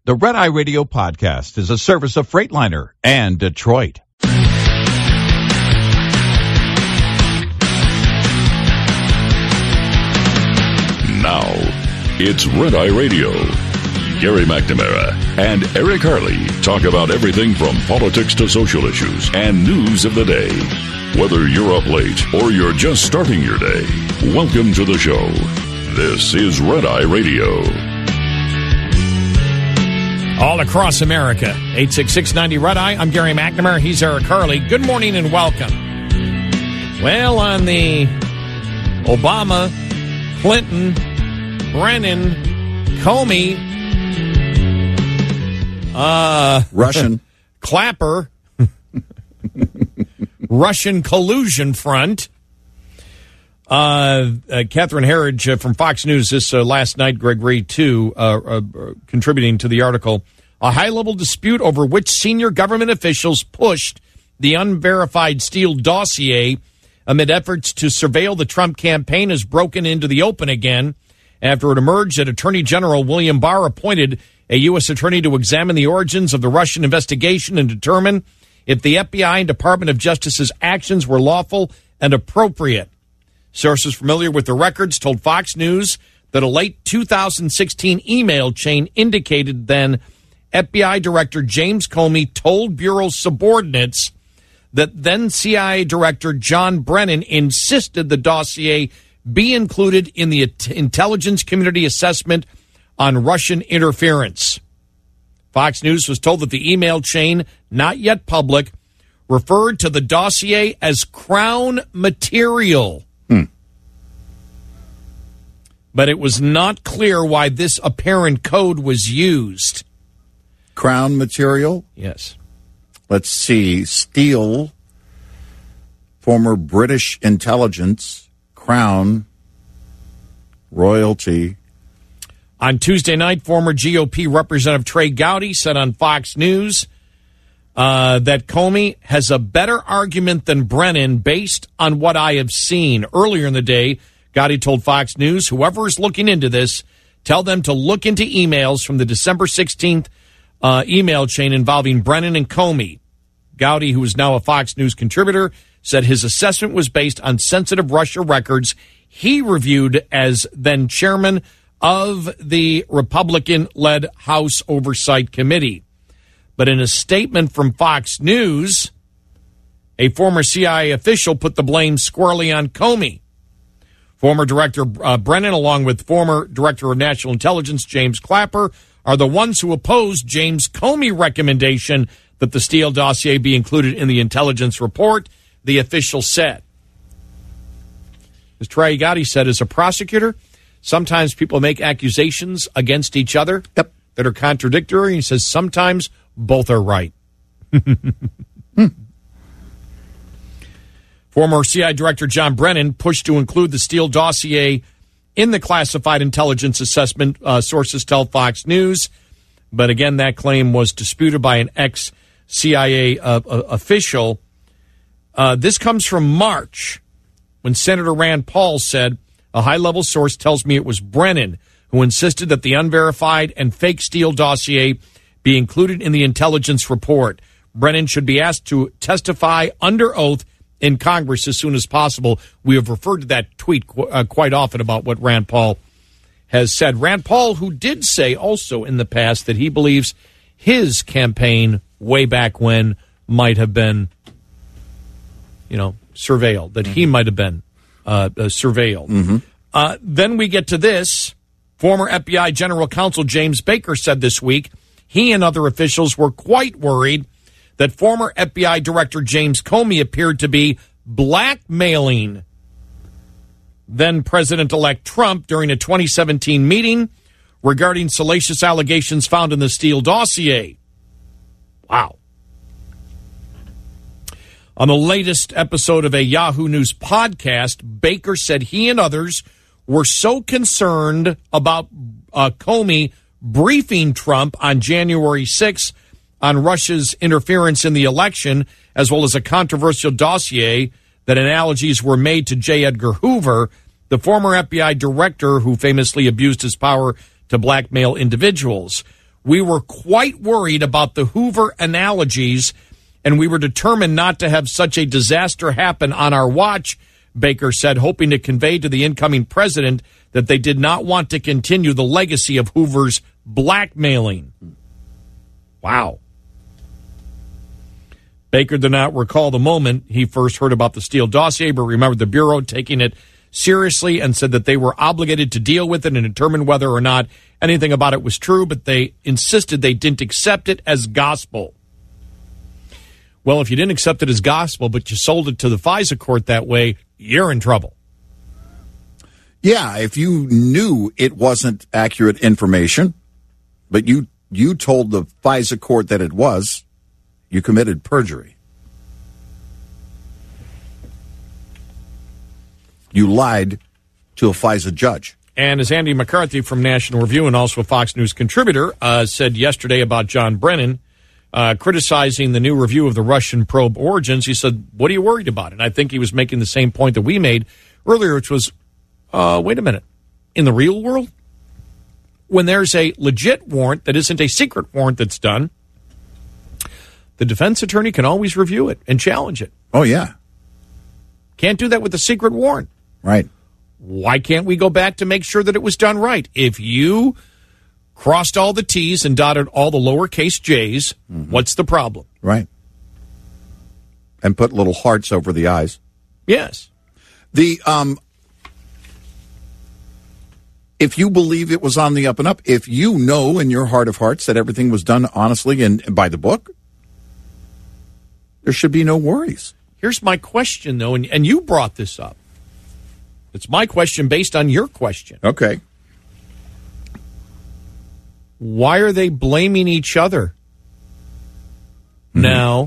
The Red Eye Radio podcast is a service of Freightliner and Detroit. Now, it's Red Eye Radio. Gary McNamara and Eric Harley talk about everything from politics to social issues and news of the day. Whether you're up late or you're just starting your day, welcome to the show. This is Red Eye Radio. All across America, 866-90 Red Eye. I'm Gary McNamara. He's Eric Harley. Good morning and welcome. Well, on the Obama, Clinton, Brennan, Comey, Russian Clapper, Russian collusion front. Catherine Herridge from Fox News this last night, Greg Reed, too, contributing to the article. A high-level dispute over which senior government officials pushed the unverified Steele dossier amid efforts to surveil the Trump campaign has broken into the open again after it emerged that Attorney General William Barr appointed a U.S. attorney to examine the origins of the Russian investigation and determine if the FBI and Department of Justice's actions were lawful and appropriate. Sources familiar with the records told Fox News that a late 2016 email chain indicated then FBI Director James Comey told Bureau subordinates that then CIA Director John Brennan insisted the dossier be included in the intelligence community assessment on Russian interference. Fox News was told that the email chain, not yet public, referred to the dossier as Crown material. But it was not clear why this apparent code was used. Crown material? Yes. Let's see. Steele, former British intelligence, Crown, royalty. On Tuesday night, former GOP Representative Trey Gowdy said on Fox News that Comey has a better argument than Brennan based on what I have seen. Earlier in the day, Gowdy told Fox News, whoever is looking into this, tell them to look into emails from the December 16th email chain involving Brennan and Comey. Gowdy, who is now a Fox News contributor, said his assessment was based on sensitive Russia records he reviewed as then chairman of the Republican-led House Oversight Committee. But in a statement from Fox News, a former CIA official put the blame squarely on Comey. Former Director Brennan, along with former Director of National Intelligence James Clapper, are the ones who opposed James Comey's recommendation that the Steele dossier be included in the intelligence report, the official said. As Trey Gowdy said, as a prosecutor, sometimes people make accusations against each other that are contradictory. He says sometimes both are right. Former CIA Director John Brennan pushed to include the Steele dossier in the classified intelligence assessment, sources tell Fox News. But again, that claim was disputed by an ex-CIA official. This comes from March, when Senator Rand Paul said, a high-level source tells me it was Brennan who insisted that the unverified and fake Steele dossier be included in the intelligence report. Brennan should be asked to testify under oath in Congress as soon as possible. We have referred to that tweet quite often about what Rand Paul has said. Rand Paul, who did say also in the past that he believes his campaign way back when might have been, surveilled, that he might have been surveilled. Mm-hmm. Then we get to this. Former FBI General Counsel James Baker said this week he and other officials were quite worried that former FBI Director James Comey appeared to be blackmailing then President-elect Trump during a 2017 meeting regarding salacious allegations found in the Steele dossier. Wow. On the latest episode of a Yahoo News podcast, Baker said he and others were so concerned about Comey briefing Trump on January 6th on Russia's interference in the election, as well as a controversial dossier, that analogies were made to J. Edgar Hoover, the former FBI director who famously abused his power to blackmail individuals. We were quite worried about the Hoover analogies, and we were determined not to have such a disaster happen on our watch, Baker said, hoping to convey to the incoming president that they did not want to continue the legacy of Hoover's blackmailing. Wow. Baker did not recall the moment he first heard about the Steele dossier, but remembered the Bureau taking it seriously and said that they were obligated to deal with it and determine whether or not anything about it was true, but they insisted they didn't accept it as gospel. Well, if you didn't accept it as gospel, but you sold it to the FISA court that way, you're in trouble. Yeah, if you knew it wasn't accurate information, but you told the FISA court that it was, you committed perjury. You lied to a FISA judge. And as Andy McCarthy from National Review and also a Fox News contributor said yesterday about John Brennan, criticizing the new review of the Russian probe origins, he said, what are you worried about? And I think he was making the same point that we made earlier, which was, wait a minute. In the real world, when there's a legit warrant that isn't a secret warrant that's done, the defense attorney can always review it and challenge it. Oh, yeah. Can't do that with a secret warrant. Right. Why can't we go back to make sure that it was done right? If you crossed all the T's and dotted all the lowercase J's, what's the problem? Right. And put little hearts over the I's. Yes. If you believe it was on the up and up, if you know in your heart of hearts that everything was done honestly and by the book, there should be no worries. Here's my question, though, and you brought this up. It's my question based on your question. Okay. Why are they blaming each other now?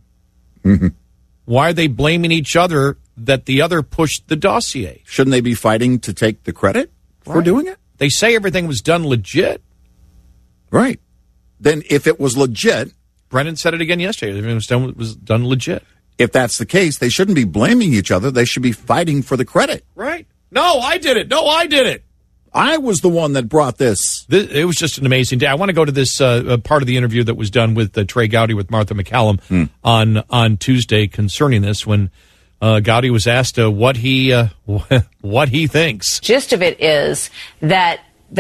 Why are they blaming each other that the other pushed the dossier? Shouldn't they be fighting to take the credit for doing it? They say everything was done legit. Right. Then if it was legit... Brennan said it again yesterday. Everything was done legit. If that's the case, they shouldn't be blaming each other. They should be fighting for the credit. Right. No, I did it. No, I did it. I was the one that brought this. It was just an amazing day. I want to go to this part of the interview that was done with Trey Gowdy with Martha McCallum on Tuesday concerning this, when Gowdy was asked what he thinks. Gist of it is that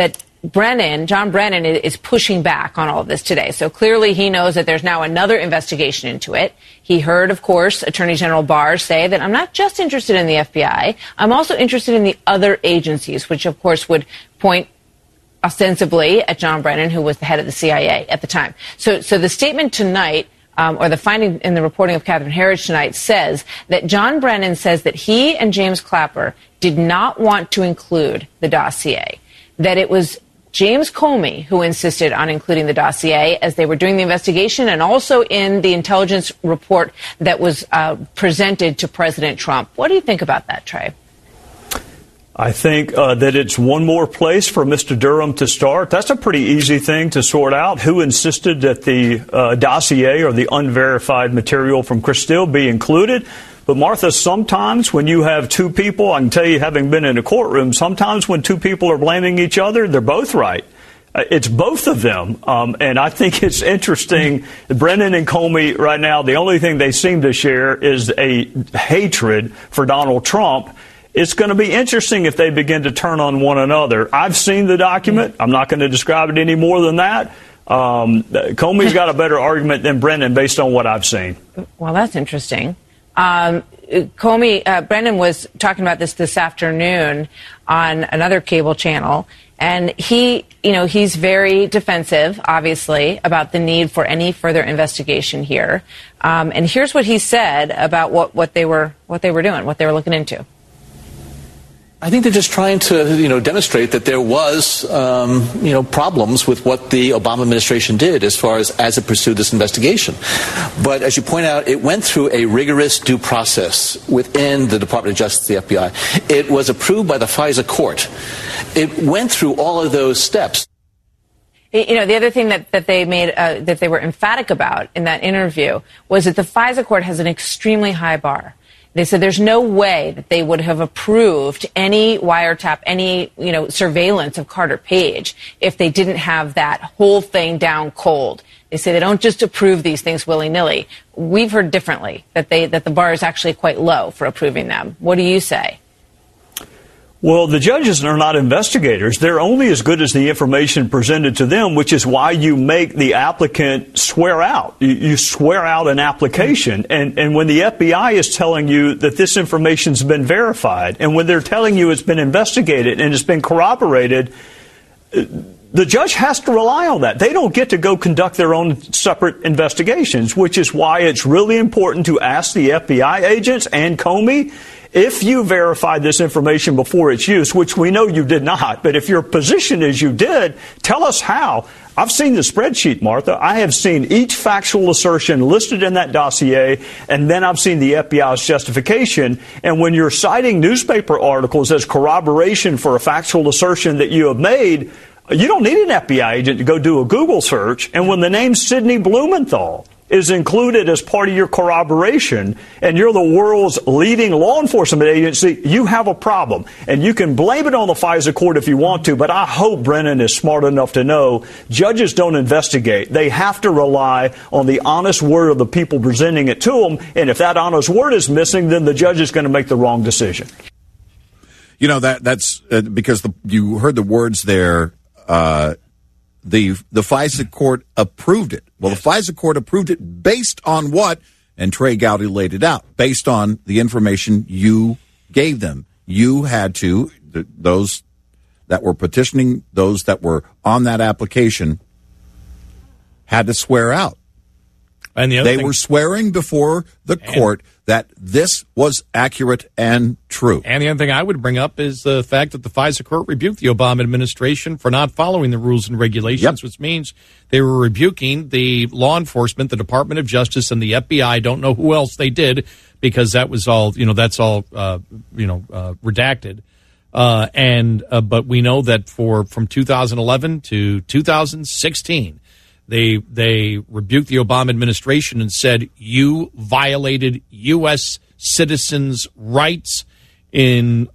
John Brennan is pushing back on all of this today. So clearly he knows that there's now another investigation into it. He heard, of course, Attorney General Barr say that I'm not just interested in the FBI, I'm also interested in the other agencies, which, of course, would point ostensibly at John Brennan, who was the head of the CIA at the time. So the statement tonight, or the finding in the reporting of Catherine Herridge tonight, says that John Brennan says that he and James Clapper did not want to include the dossier, that it was James Comey who insisted on including the dossier as they were doing the investigation, and also in the intelligence report that was presented to President Trump. What do you think about that, Trey? I think that it's one more place for Mr. Durham to start. That's a pretty easy thing to sort out. Who insisted that the dossier or the unverified material from Chris Steele be included? But, Martha, sometimes when you have two people, I can tell you, having been in a courtroom, sometimes when two people are blaming each other, they're both right. It's both of them. And I think it's interesting. Brennan and Comey right now, the only thing they seem to share is a hatred for Donald Trump. It's going to be interesting if they begin to turn on one another. I've seen the document. I'm not going to describe it any more than that. Comey's got a better argument than Brennan based on what I've seen. Well, that's interesting. Brennan was talking about this afternoon on another cable channel, and he's very defensive, obviously, about the need for any further investigation here. And here's what he said about what they were doing, what they were looking into. I think they're just trying to, demonstrate that there was, problems with what the Obama administration did as it pursued this investigation. But as you point out, it went through a rigorous due process within the Department of Justice, the FBI. It was approved by the FISA court. It went through all of those steps. The other thing that they made, that they were emphatic about in that interview was that the FISA court has an extremely high bar. They said there's no way that they would have approved any wiretap, any, surveillance of Carter Page if they didn't have that whole thing down cold. They say they don't just approve these things willy-nilly. We've heard differently, that the bar is actually quite low for approving them. What do you say? Well, the judges are not investigators. They're only as good as the information presented to them, which is why you make the applicant swear out. You swear out an application. And when the FBI is telling you that this information's been verified, and when they're telling you it's been investigated and it's been corroborated, the judge has to rely on that. They don't get to go conduct their own separate investigations, which is why it's really important to ask the FBI agents and Comey, if you verified this information before its use, which we know you did not, but if your position is you did, tell us how. I've seen the spreadsheet, Martha. I have seen each factual assertion listed in that dossier, and then I've seen the FBI's justification. And when you're citing newspaper articles as corroboration for a factual assertion that you have made, you don't need an FBI agent to go do a Google search. And when the name Sidney Blumenthal is included as part of your corroboration, and you're the world's leading law enforcement agency, you have a problem. And you can blame it on the FISA court if you want to, but I hope Brennan is smart enough to know judges don't investigate. They have to rely on the honest word of the people presenting it to them, and if that honest word is missing, then the judge is going to make the wrong decision. That's because you heard the words there. The FISA court approved it. Well, the FISA court approved it based on what? And Trey Gowdy laid it out. Based on the information you gave them. You had to, those that were petitioning, those that were on that application, had to swear out. And they were swearing before the court that this was accurate and true. And the other thing I would bring up is the fact that the FISA court rebuked the Obama administration for not following the rules and regulations, which means they were rebuking the law enforcement, the Department of Justice, and the FBI. Don't know who else they did, because that was all, that's all, redacted. But we know that from 2011 to 2016, They rebuked the Obama administration and said, you violated U.S. citizens' rights in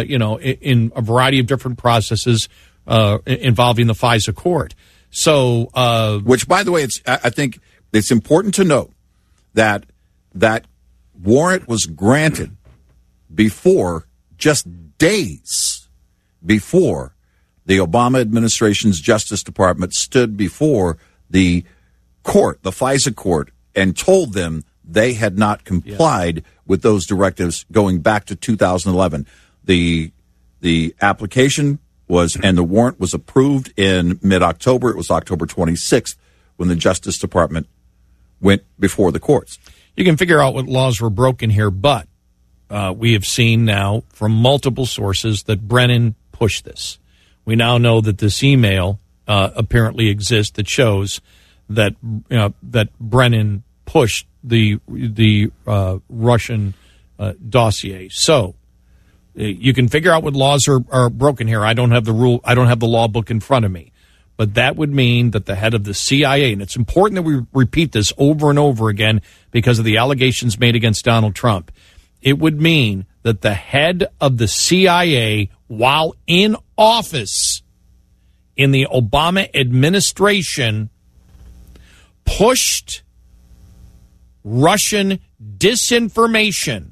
a variety of different processes involving the FISA court. So, which, by the way, I think it's important to note that that warrant was granted before, just days before, the Obama administration's Justice Department stood before the court, the FISA court, and told them they had not complied with those directives going back to 2011. The application was, and the warrant was approved in mid-October. It was October 26th when the Justice Department went before the courts. You can figure out what laws were broken here, but we have seen now from multiple sources that Brennan pushed this. We now know that this email apparently exists that shows that that Brennan pushed the Russian dossier. So you can figure out what laws are broken here. I don't have the law book in front of me, but that would mean that the head of the CIA, and it's important that we repeat this over and over again because of the allegations made against Donald Trump. It would mean that the head of the CIA, while in office in the Obama administration, pushed Russian disinformation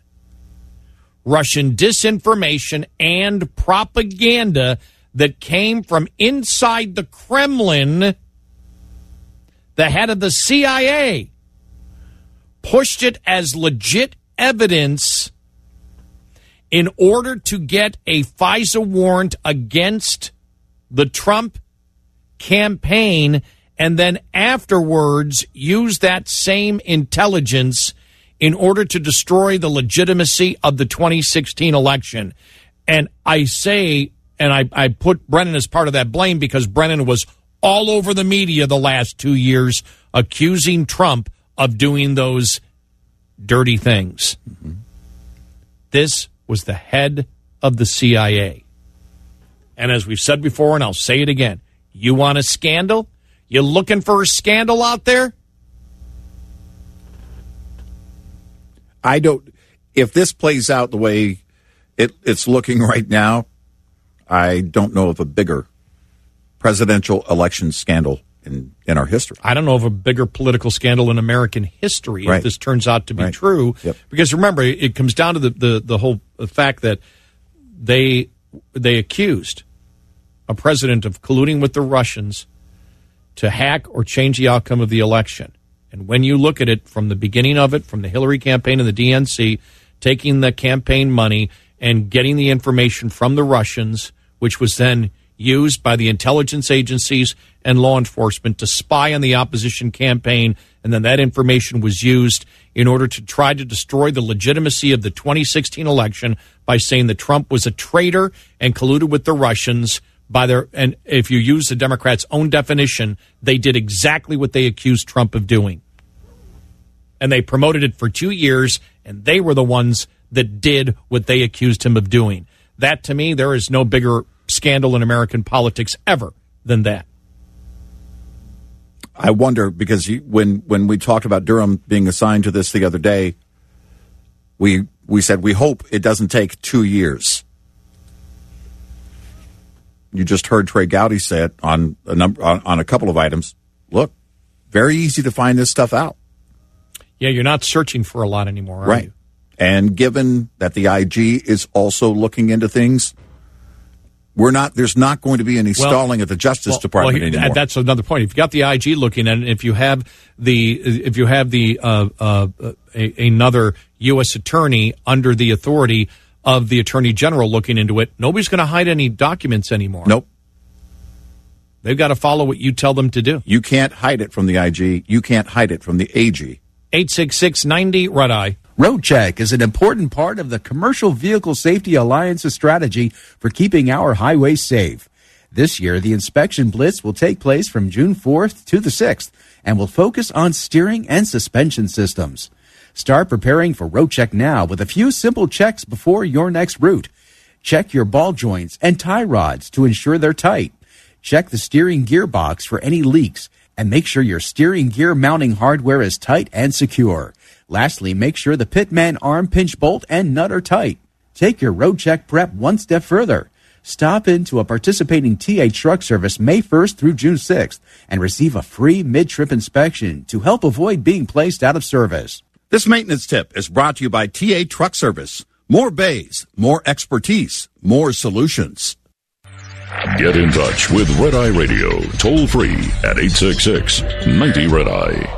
and propaganda that came from inside the Kremlin. The head of the CIA pushed it as legit evidence in order to get a FISA warrant against the Trump campaign, and then afterwards use that same intelligence in order to destroy the legitimacy of the 2016 election. And I say, and I put Brennan as part of that blame because Brennan was all over the media the last 2 years accusing Trump of doing those dirty things. Mm-hmm. This was the head of the CIA. And as we've said before, and I'll say it again, you want a scandal? You looking for a scandal out there? I don't. if this plays out the way it's looking right now, I don't know of a bigger presidential election scandal in our history. I don't know of a bigger political scandal in American history if this turns out to be true. Yep. Because remember, it comes down to the whole fact that they accused a president of colluding with the Russians to hack or change the outcome of the election. And when you look at it from the beginning of it, from the Hillary campaign and the DNC, taking the campaign money and getting the information from the Russians, which was then used by the intelligence agencies and law enforcement to spy on the opposition campaign, and then that information was used in order to try to destroy the legitimacy of the 2016 election by saying that Trump was a traitor and colluded with the Russians. And if you use the Democrats' own definition, they did exactly what they accused Trump of doing. And they promoted it for 2 years, and they were the ones that did what they accused him of doing. That, to me, there is no bigger scandal in American politics ever than that. I wonder, because when we talked about Durham being assigned to this the other day, we said we hope it doesn't take 2 years. You just heard Trey Gowdy say it on a couple of items. Look, very easy to find this stuff out. Yeah, you're not searching for a lot anymore, are you? And given that the IG is also looking into things, there's not going to be any stalling at the Justice Department anymore. That's another point. If you've got the IG looking at it, if you have another U.S. attorney under the authority of the Attorney General looking into it, nobody's going to hide any documents anymore. Nope. They've got to follow what you tell them to do. You can't hide it from the IG. You can't hide it from the AG. 866-90-RED-I. RoadCheck is an important part of the Commercial Vehicle Safety Alliance's strategy for keeping our highways safe. This year, the inspection blitz will take place from June 4th to the 6th and will focus on steering and suspension systems. Start preparing for RoadCheck now with a few simple checks before your next route. Check your ball joints and tie rods to ensure they're tight. Check the steering gearbox for any leaks and make sure your steering gear mounting hardware is tight and secure. Lastly, make sure the Pitman arm pinch bolt and nut are tight. Take your RoadCheck prep one step further. Stop into a participating TA truck service May 1st through June 6th and receive a free mid-trip inspection to help avoid being placed out of service. This maintenance tip is brought to you by TA Truck Service. More bays, more expertise, more solutions. Get in touch with Red Eye Radio, toll free at 866-90-RED-I.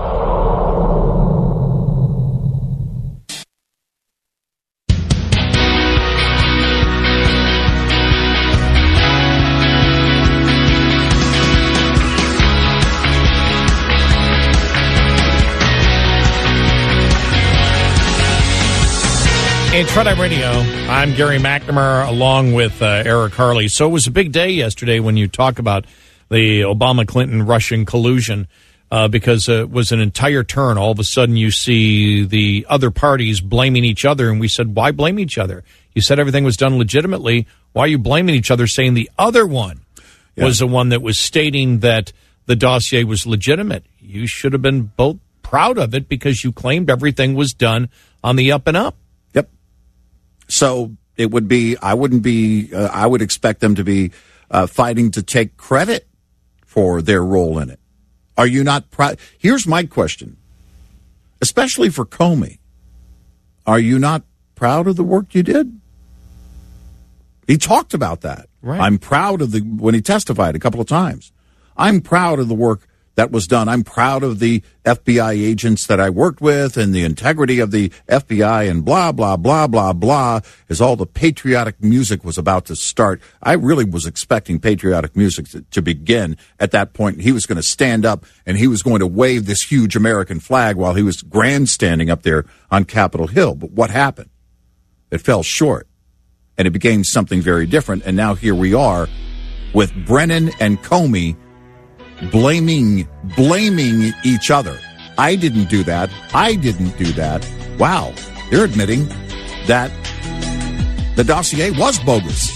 It's Red Eye Radio. I'm Gary McNamara along with Eric Harley. So it was a big day yesterday when you talk about the Obama-Clinton-Russian collusion because it was an entire turn. All of a sudden you see the other parties blaming each other, and we said, why blame each other? You said everything was done legitimately. Why are you blaming each other, saying the other one was the one that was stating that the dossier was legitimate? You should have been both proud of it because you claimed everything was done on the up and up. So it would be, I would expect them to be fighting to take credit for their role in it. Are you not proud? Here's my question, especially for Comey. Are you not proud of the work you did? He talked about that. Right. I'm proud of when he testified a couple of times. I'm proud of the work that was done. I'm proud of the FBI agents that I worked with and the integrity of the FBI and blah, blah, blah, blah, blah, as all the patriotic music was about to start. I really was expecting patriotic music to begin at that point. He was going to stand up and he was going to wave this huge American flag while he was grandstanding up there on Capitol Hill. But what happened? It fell short and it became something very different. And now here we are with Brennan and Comey blaming each other. I didn't do that. I didn't do that. Wow. They're admitting that the dossier was bogus.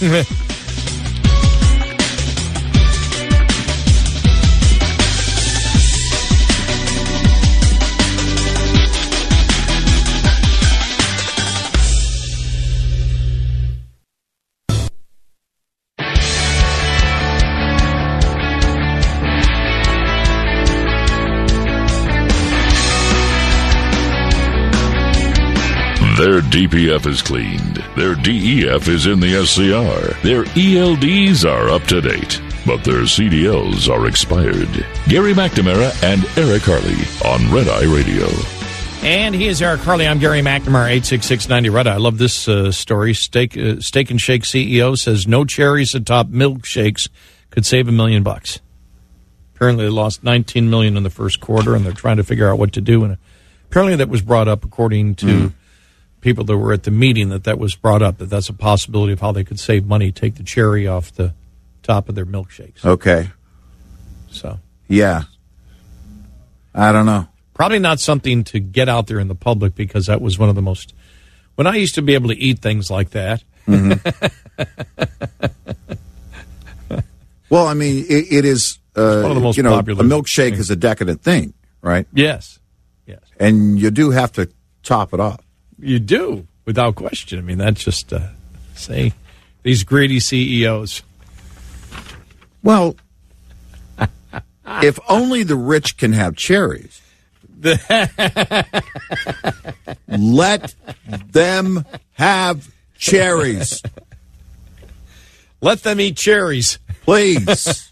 Their DPF is cleaned. Their DEF is in the SCR. Their ELDs are up to date. But their CDLs are expired. Gary McNamara and Eric Harley on Red Eye Radio. And he is Eric Harley. I'm Gary McNamara, 86690 Red Eye. I love this story. Steak and Shake CEO says no cherries atop milkshakes could save $1 million. Apparently they lost $19 million in the first quarter, and they're trying to figure out what to do. And apparently that was brought up, according to people that were at the meeting, that was brought up, that's a possibility of how they could save money, take the cherry off the top of their milkshakes. Okay. So. Yeah. I don't know. Probably not something to get out there in the public, because that was one of the most... When I used to be able to eat things like that... Well, I mean, it is... one of the most popular a milkshake is a decadent thing, right? Yes. Yes. And you do have to top it off. You do, without question. I mean, that's just, say, these greedy CEOs. Well, if only the rich can have cherries, let them have cherries. Let them eat cherries. Please.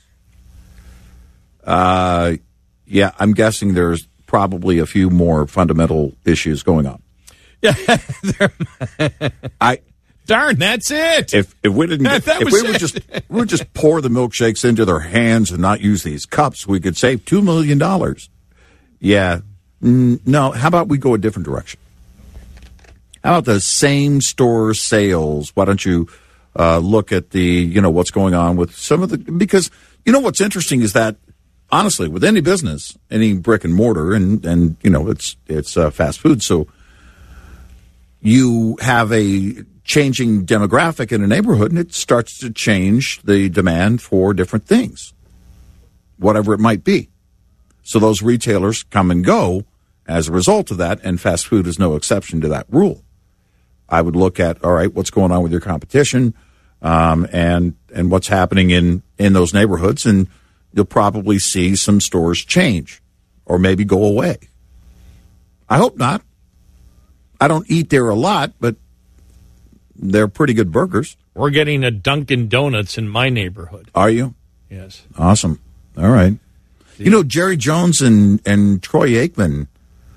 Yeah, I'm guessing there's probably a few more fundamental issues going on. Yeah. Darn, that's it. If we didn't, if we would just pour the milkshakes into their hands and not use these cups, we could save $2 million. Yeah. No, how about we go a different direction? How about the same store sales? Why don't you look at the, what's going on with some of the, because what's interesting is that, honestly, with any business, any brick and mortar, and it's fast food, so you have a changing demographic in a neighborhood, and it starts to change the demand for different things, whatever it might be. So those retailers come and go as a result of that, and fast food is no exception to that rule. I would look at, all right, what's going on with your competition, and what's happening in those neighborhoods, and you'll probably see some stores change or maybe go away. I hope not. I don't eat there a lot, but they're pretty good burgers. We're getting a Dunkin' Donuts in my neighborhood. Are you? Yes. Awesome. All right. Jerry Jones and Troy Aikman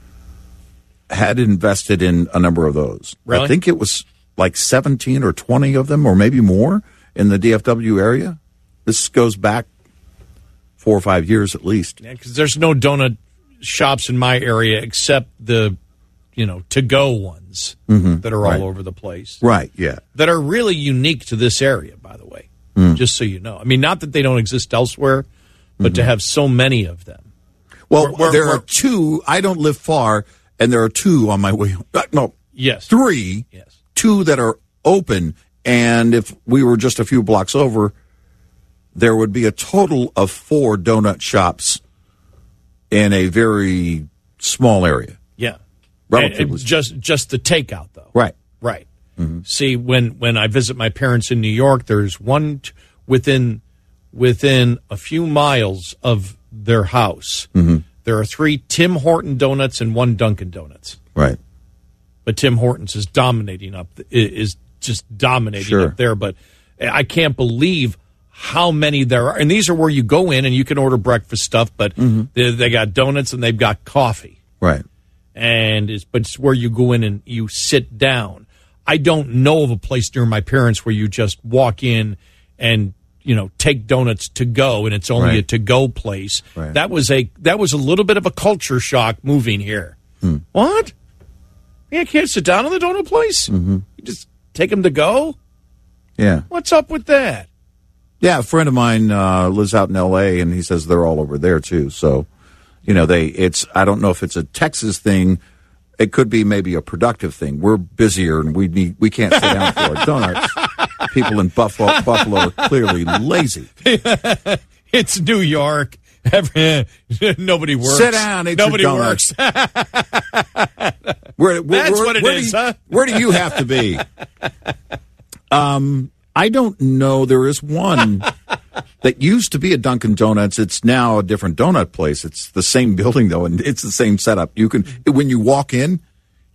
had invested in a number of those. Really? I think it was like 17 or 20 of them, or maybe more, in the DFW area. This goes back 4 or 5 years at least. Yeah, because there's no donut shops in my area except the, to-go ones that are all over the place. Right, yeah. That are really unique to this area, by the way, just so you know. I mean, not that they don't exist elsewhere, but to have so many of them. Well, there are two. I don't live far, and there are two on my way. No, yes, 3. Yes, 2 that are open, and if we were just a few blocks over, there would be a total of 4 donut shops in a very small area. Yeah, relatively. Just the takeout, though. Right. Mm-hmm. See, when I visit my parents in New York, there's one within a few miles of their house. There are 3 Tim Horton donuts and 1 Dunkin' Donuts. Right. But Tim Hortons is dominating up there. But I can't believe how many there are. And these are where you go in and you can order breakfast stuff, but they got donuts and they've got coffee. Right. But it's where you go in and you sit down. I don't know of a place near my parents where you just walk in and take donuts to go, and it's only a to-go place. Right. That was a little bit of a culture shock moving here. What? Yeah, can't sit down in the donut place? You just take them to go? Yeah. What's up with that? Yeah, a friend of mine lives out in L.A., and he says they're all over there, too. So, I don't know if it's a Texas thing. It could be maybe a productive thing. We're busier, and we can't sit down for our donuts. People in Buffalo are clearly lazy. It's New York. Nobody works. Sit down. Nobody works. That's what it is, huh? Where do you have to be? I don't know. There is one that used to be a Dunkin' Donuts. It's now a different donut place. It's the same building, though, and it's the same setup. When you walk in,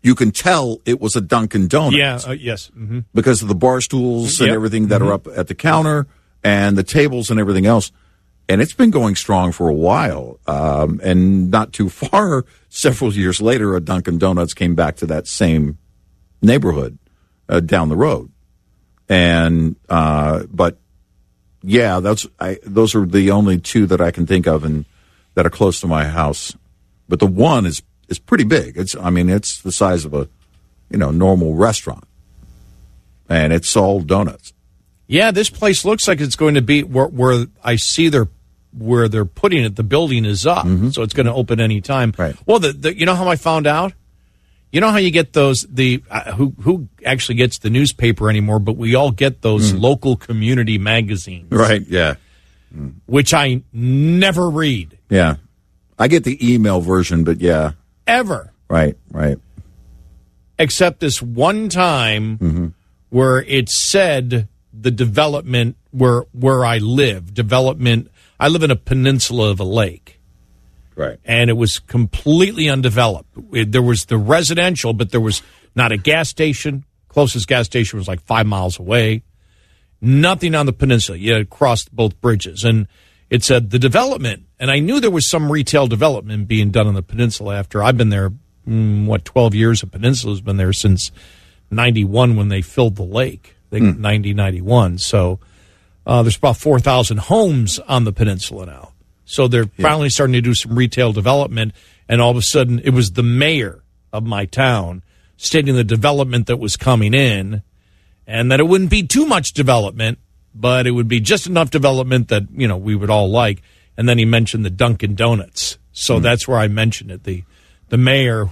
you can tell it was a Dunkin' Donuts. Yeah, yes. Mm-hmm. Because of the bar stools and everything that are up at the counter and the tables and everything else. And it's been going strong for a while. And not too far, several years later, a Dunkin' Donuts came back to that same neighborhood down the road. And but yeah, those are the only two that I can think of and that are close to my house. But the one is pretty big. It's the size of a normal restaurant, and it's all donuts. Yeah, this place looks like it's going to be where I see where they're putting it. The building is up, so it's going to open any time. Right. Well, you know how I found out? You know how you get those who actually gets the newspaper anymore, but we all get those local community magazines. Right, yeah. Which I never read. Yeah. I get the email version, but yeah. Ever. Right. Except this one time where it said the development where I live. I live in a peninsula of a lake. Right. And it was completely undeveloped. There was the residential, but there was not a gas station. Closest gas station was like 5 miles away. Nothing on the peninsula. You had crossed both bridges. And it said the development. And I knew there was some retail development being done on the peninsula after I've been there, 12 years? The peninsula's been there since 91 when they filled the lake. I think 91. So there's about 4,000 homes on the peninsula now. So they're finally starting to do some retail development, and all of a sudden it was the mayor of my town stating the development that was coming in, and that it wouldn't be too much development, but it would be just enough development that, we would all like. And then he mentioned the Dunkin' Donuts. So that's where I mentioned it. The mayor.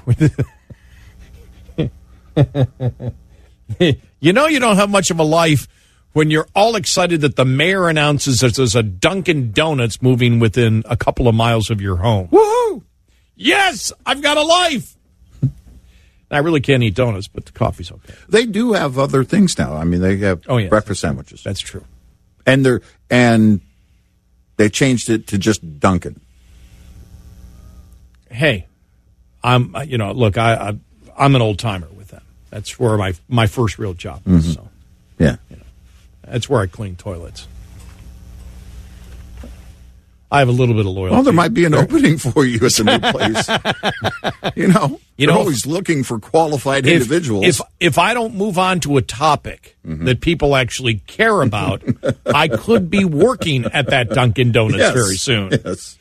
You don't have much of a life when you're all excited that the mayor announces that there's a Dunkin' Donuts moving within a couple of miles of your home. Woohoo! Yes, I've got a life. I really can't eat donuts, but the coffee's okay. They do have other things now. They have breakfast sandwiches. That's true. And they changed it to just Dunkin'. Hey, I'm an old timer with them. That's where my first real job was. So, yeah. That's where I clean toilets. I have a little bit of loyalty. Well, there might be an opening for you at the new place. You're always looking for qualified individuals. If I don't move on to a topic that people actually care about, I could be working at that Dunkin' Donuts very soon. Yes.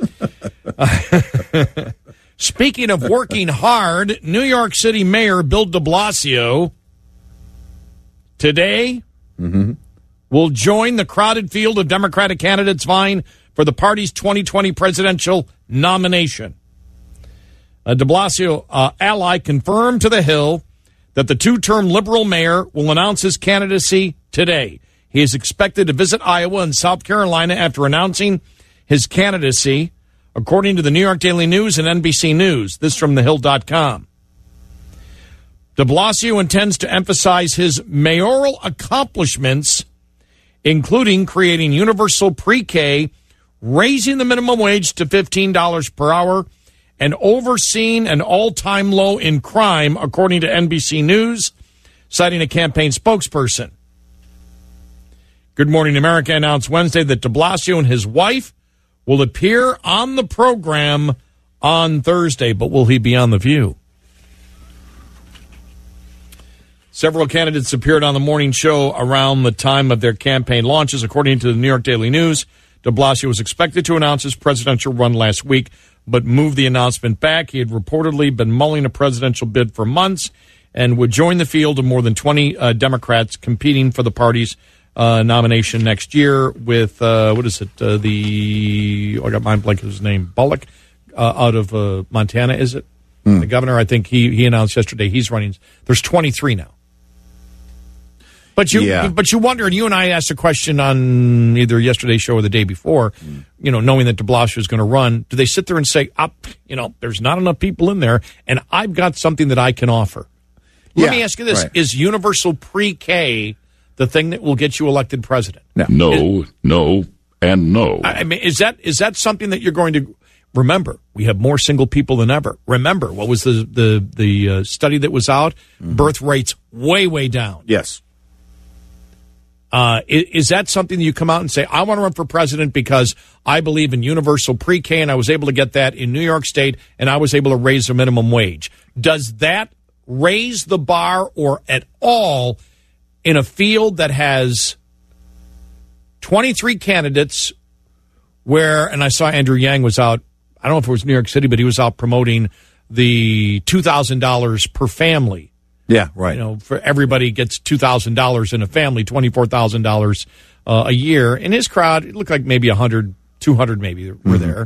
Speaking of working hard, New York City Mayor Bill de Blasio today will join the crowded field of Democratic candidates vying for the party's 2020 presidential nomination. De Blasio ally confirmed to The Hill that the two-term liberal mayor will announce his candidacy today. He is expected to visit Iowa and South Carolina after announcing his candidacy, according to the New York Daily News and NBC News. This from thehill.com. De Blasio intends to emphasize his mayoral accomplishments, including creating universal pre-K, raising the minimum wage to $15 per hour, and overseeing an all-time low in crime, according to NBC News, citing a campaign spokesperson. Good Morning America announced Wednesday that de Blasio and his wife will appear on the program on Thursday, but will he be on The View? Several candidates appeared on the morning show around the time of their campaign launches. According to the New York Daily News, de Blasio was expected to announce his presidential run last week, but moved the announcement back. He had reportedly been mulling a presidential bid for months and would join the field of more than 20 Democrats competing for the party's nomination next year with, I got mind blank his name, Bullock, out of Montana, is it? The governor, I think he announced yesterday he's running. There's 23 now. But you wonder, and you and I asked a question on either yesterday's show or the day before, knowing that de Blasio is going to run, do they sit there and say, there's not enough people in there, and I've got something that I can offer? Let me ask you this. Right. Is universal pre-K the thing that will get you elected president? No, and no. I mean, is that something that you're going to Remember, we have more single people than ever. Remember, what was the study that was out? Birth rates way down. Yes. Is that something that you come out and say, I want to run for president because I believe in universal pre-K, and I was able to get that in New York State, and I was able to raise the minimum wage? Does that raise the bar or at all in a field that has 23 candidates where, and I saw Andrew Yang was out, I don't know if it was New York City, but he was out promoting the $2,000 per family. Yeah, right. For everybody gets $2,000 in a family, $24,000 a year. In his crowd, it looked like maybe 100, 200 maybe were there.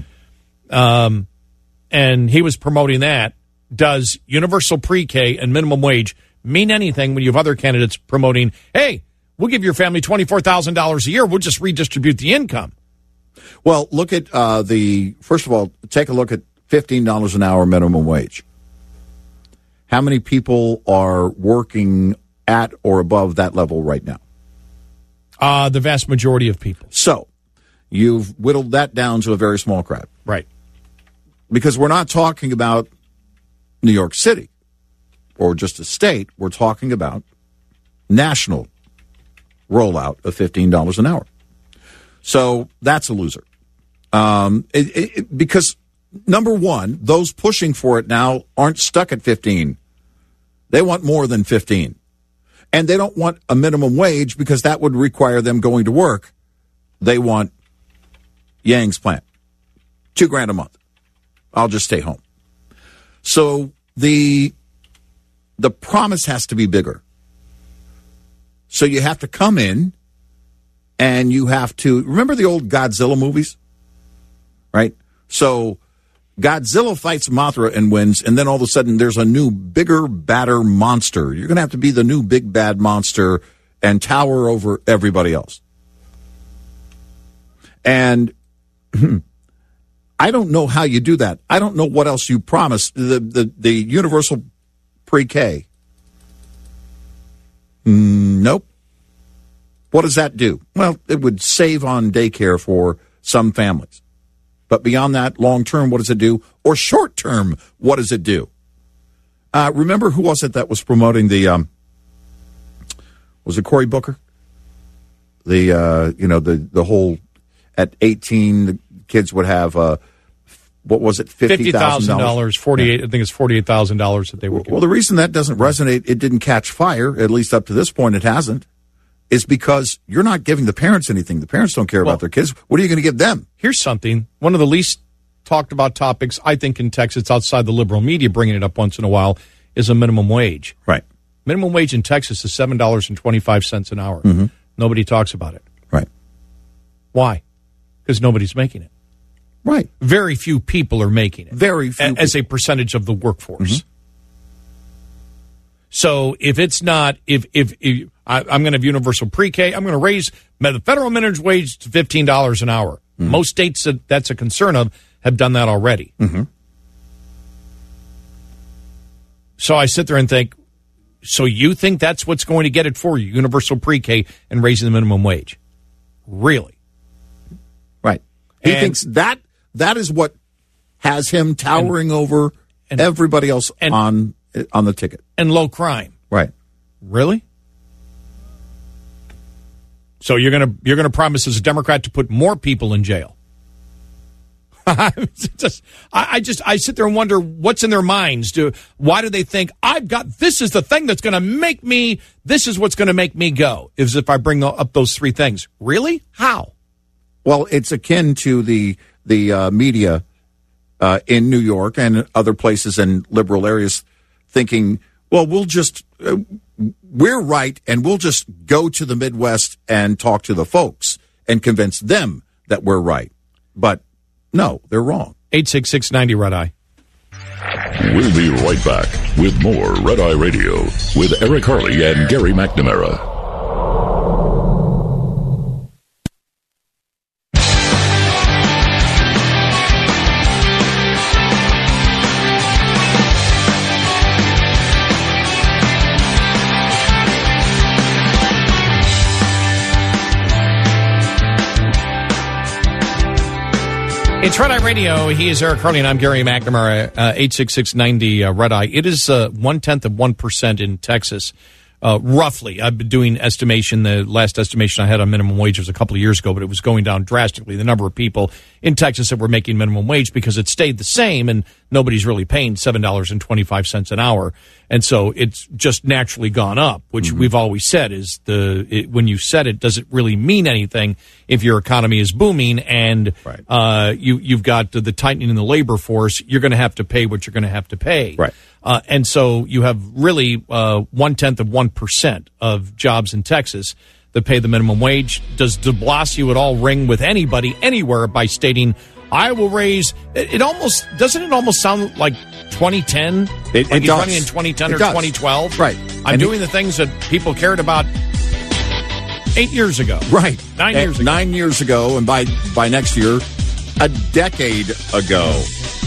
And he was promoting that. Does universal pre-K and minimum wage mean anything when you have other candidates promoting, hey, we'll give your family $24,000 a year, we'll just redistribute the income? Well, look at first of all, take a look at $15 an hour minimum wage. How many people are working at or above that level right now? The vast majority of people. So you've whittled that down to a very small crowd. Right. Because we're not talking about New York City or just a state. We're talking about national rollout of $15 an hour. So that's a loser. Because, number one, those pushing for it now aren't stuck at 15. They want more than 15. And they don't want a minimum wage because that would require them going to work. They want Yang's plan. $2,000 a month. I'll just stay home. So the promise has to be bigger. So you have to come in and you have to remember the old Godzilla movies, right? So Godzilla fights Mothra and wins, and then all of a sudden there's a new, bigger, badder monster. You're going to have to be the new big bad monster and tower over everybody else. And I don't know how you do that. I don't know what else you promise. The universal pre-K. Nope. What does that do? Well, it would save on daycare for some families. But beyond that, long-term, what does it do? Or short-term, what does it do? Remember who was it that was promoting the, was it Cory Booker? The whole, at 18, the kids would have, what was it, $50,000? 48. I think it's $48,000 that they were giving. Well, the reason that doesn't resonate, it didn't catch fire, at least up to this point it hasn't, is because you're not giving the parents anything. The parents don't care about their kids. What are you going to give them? Here's something. One of the least talked about topics, I think, in Texas, outside the liberal media, bringing it up once in a while, is a minimum wage. Right. Minimum wage in Texas is $7.25 an hour. Mm-hmm. Nobody talks about it. Right. Why? Because nobody's making it. Right. Very few people are making it. Very few. As a percentage of the workforce. Mm-hmm. So if it's not, if I'm going to have universal pre-K, I'm going to raise the federal minimum wage to $15 an hour. Mm-hmm. Most states that that's a concern of have done that already. Mm-hmm. So I sit there and think, so you think that's what's going to get it for you, universal pre-K and raising the minimum wage? Really? Right. He thinks that is what has him towering over everybody else on the ticket. And low crime. Right. Really? So you're gonna promise as a Democrat to put more people in jail? I sit there and wonder what's in their minds. Why do they think this is the thing that's going to make me? This is what's going to make me go. Is if I bring up those three things. Really? How? Well, it's akin to the media in New York and other places in liberal areas thinking, well, we're right, and we'll just go to the Midwest and talk to the folks and convince them that we're right. But no, they're wrong. 866-90 Red Eye. We'll be right back with more Red Eye Radio with Eric Harley and Gary McNamara. It's Red Eye Radio. He is Eric Harley, and I'm Gary McNamara, 86690 Red Eye. It is 0.1% in Texas, roughly. I've been doing estimation. The last estimation I had on minimum wage was a couple of years ago, but it was going down drastically. The number of people in Texas that were making minimum wage because it stayed the same, and nobody's really paying $7.25 an hour. And so it's just naturally gone up, which we've always said is when you said it, does it really mean anything if your economy is booming and you've got the tightening in the labor force? You're going to have to pay what you're going to have to pay. Right. And so you have really 0.1% of jobs in Texas that pay the minimum wage. Does de Blasio at all ring with anybody anywhere by stating, I will raise it? Doesn't it almost sound like 2010? It he's does. running in 2010 it or does. 2012? Right. I'm doing the things that people cared about 8 years ago. Right. 9 years ago. 9 years ago, and by next year, a decade ago.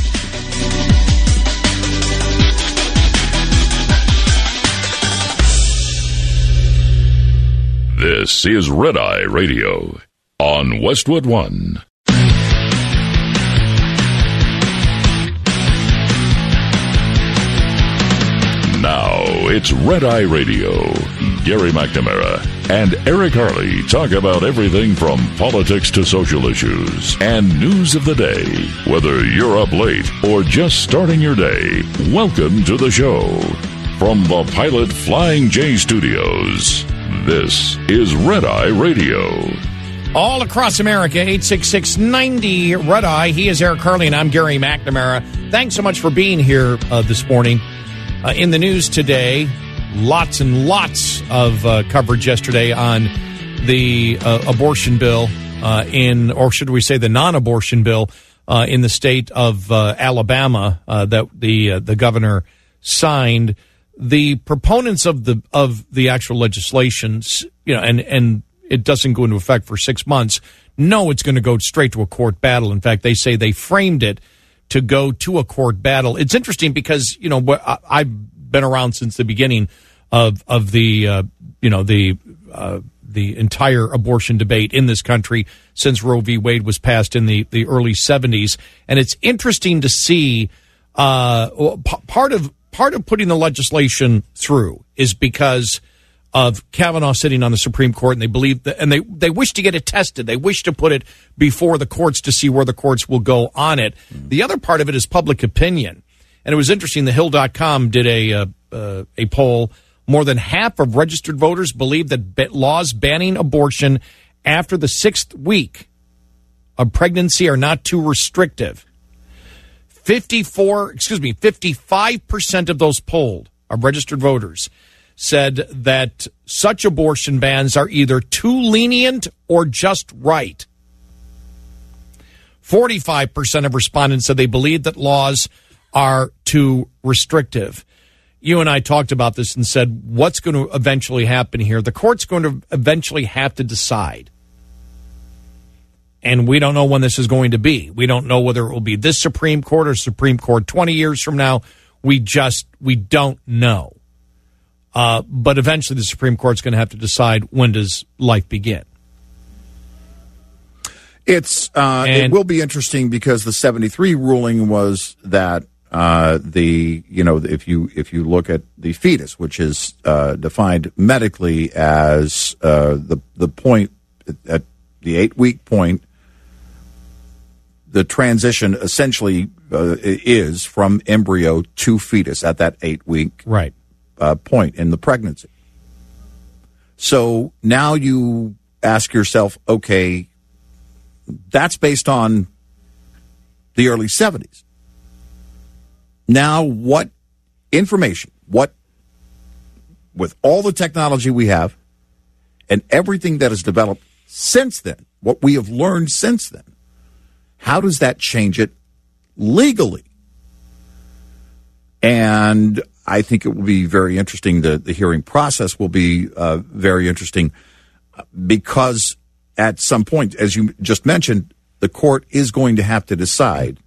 This is Red Eye Radio on Westwood One. Now it's Red Eye Radio. Gary McNamara and Eric Harley talk about everything from politics to social issues and news of the day. Whether you're up late or just starting your day, welcome to the show. From the Pilot Flying J Studios, this is Red Eye Radio. All across America, 86690 Red Eye. He is Eric Harley, and I'm Gary McNamara. Thanks so much for being here this morning. In the news today, lots and lots of coverage yesterday on the abortion bill or should we say the non-abortion bill in the state of Alabama that the governor signed. The proponents of the actual legislations, and it doesn't go into effect for 6 months. No, it's going to go straight to a court battle. In fact, they say they framed it to go to a court battle. It's interesting because I've been around since the beginning of the entire abortion debate in this country since Roe v. Wade was passed in the early 70s, and it's interesting to see part of putting the legislation through is because of Kavanaugh sitting on the Supreme Court, and they believe that, and they wish to get it tested. They wish to put it before the courts to see where the courts will go on it. The other part of it is public opinion, and it was interesting. The Hill.com did a poll. More than half of registered voters believe that laws banning abortion after the 6th week of pregnancy are not too restrictive. 55% of those polled of registered voters said that such abortion bans are either too lenient or just right. 45% of respondents said they believe that laws are too restrictive. You and I talked about this and said, what's going to eventually happen here? The court's going to eventually have to decide. And we don't know when this is going to be. We don't know whether it will be this Supreme Court or Supreme Court 20 years from now. We don't know. But eventually the Supreme Court's going to have to decide, when does life begin? It will be interesting because the 73 ruling was that if you look at the fetus, which is defined medically as the point at the 8-week point, the transition essentially is from embryo to fetus at that 8-week right. Point in the pregnancy. So now you ask yourself, okay, that's based on the early 70s. Now, what information, with all the technology we have and everything that has developed since then, what we have learned since then, how does that change it legally? And I think it will be very interesting. The hearing process will be very interesting because at some point, as you just mentioned, the court is going to have to decide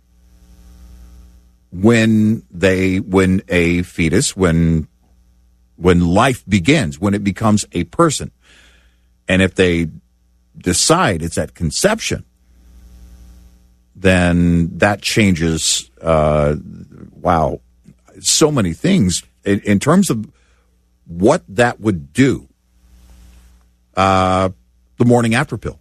when a fetus, when life begins, when it becomes a person. And if they decide it's at conception, then that changes, so many things in terms of what that would do. The morning after pill.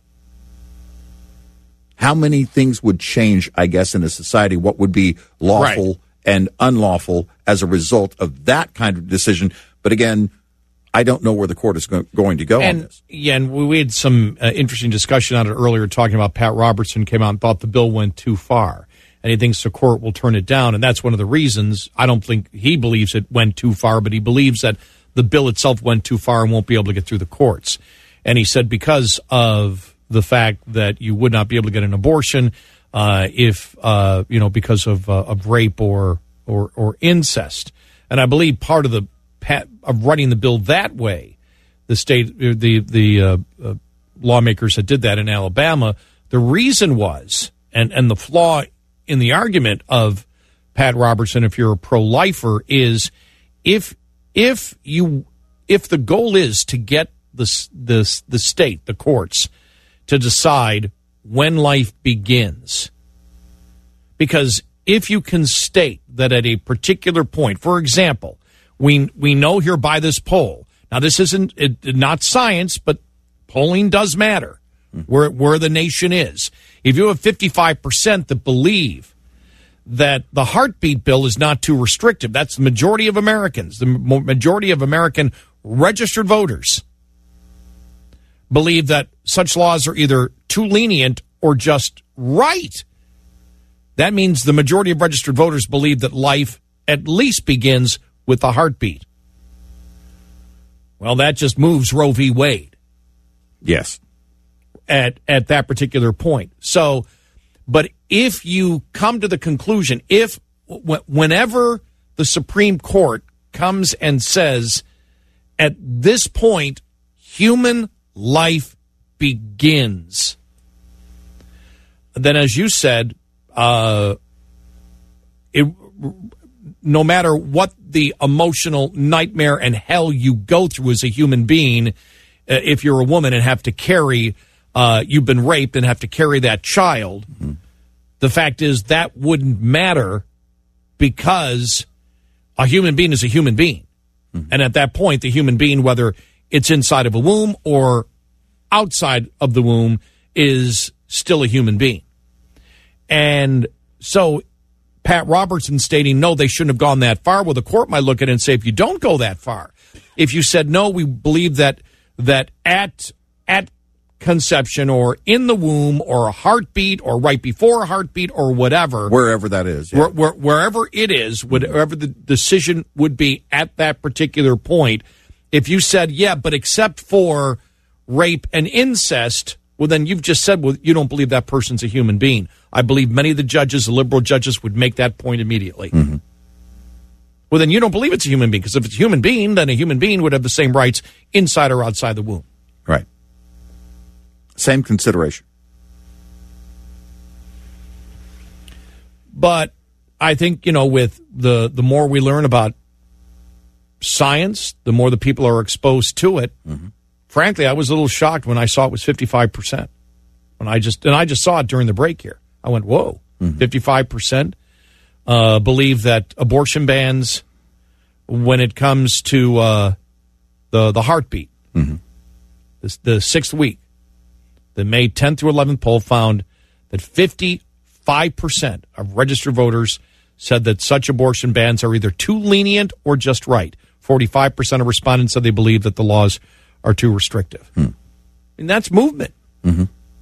How many things would change, I guess, in a society? What would be lawful and unlawful as a result of that kind of decision? But again, I don't know where the court is going to go on this. Yeah, and we had some interesting discussion on it earlier, talking about Pat Robertson came out and thought the bill went too far. And he thinks the court will turn it down. And that's one of the reasons. I don't think he believes it went too far, but he believes that the bill itself went too far and won't be able to get through the courts. And he said because of the fact that you would not be able to get an abortion if because of rape or incest. And I believe part of of running the bill that way, the lawmakers that did that in Alabama, the reason was, and the flaw in the argument of Pat Robertson, if you're a pro-lifer, is if the goal is to get the state, the courts, to decide when life begins. Because if you can state that at a particular point, for example, we know here by this poll, now this isn't not science, but polling does matter where the nation is. If you have 55% that believe that the heartbeat bill is not too restrictive, that's the majority of Americans, the majority of American registered voters believe that such laws are either too lenient or just right. That means the majority of registered voters believe that life at least begins with the heartbeat. Well, that just moves Roe v. Wade. Yes. At that particular point. So, but if you come to the conclusion, whenever the Supreme Court comes and says, at this point, human life begins, then, as you said, no matter what the emotional nightmare and hell you go through as a human being, if you're a woman and have to carry, you've been raped and have to carry that child, the fact is that wouldn't matter because a human being is a human being. And at that point, the human being, whether it's inside of a womb or outside of the womb, is still a human being. And so Pat Robertson stating, no, they shouldn't have gone that far. Well, the court might look at it and say, if you don't go that far, if you said, no, we believe that at conception or in the womb or a heartbeat or right before a heartbeat or whatever. Wherever that is. Yeah. Wherever it is, whatever the decision would be at that particular point, if you said, yeah, but except for rape and incest, well, then you've just said, well, you don't believe that person's a human being. I believe many of the judges, the liberal judges, would make that point immediately. Mm-hmm. Well, then you don't believe it's a human being, because if it's a human being, then a human being would have the same rights inside or outside the womb. Right. Same consideration. But I think, with the more we learn about science, the more the people are exposed to it. Mm-hmm. Frankly, I was a little shocked when I saw it was 55%. I just saw it during the break here. I went, whoa, 55% believe that abortion bans when it comes to the heartbeat. Mm-hmm. The sixth week, the May 10th through 11th poll found that 55% of registered voters said that such abortion bans are either too lenient or just right. 45% of respondents said they believe that the laws are too restrictive. And that's movement. Mm-hmm.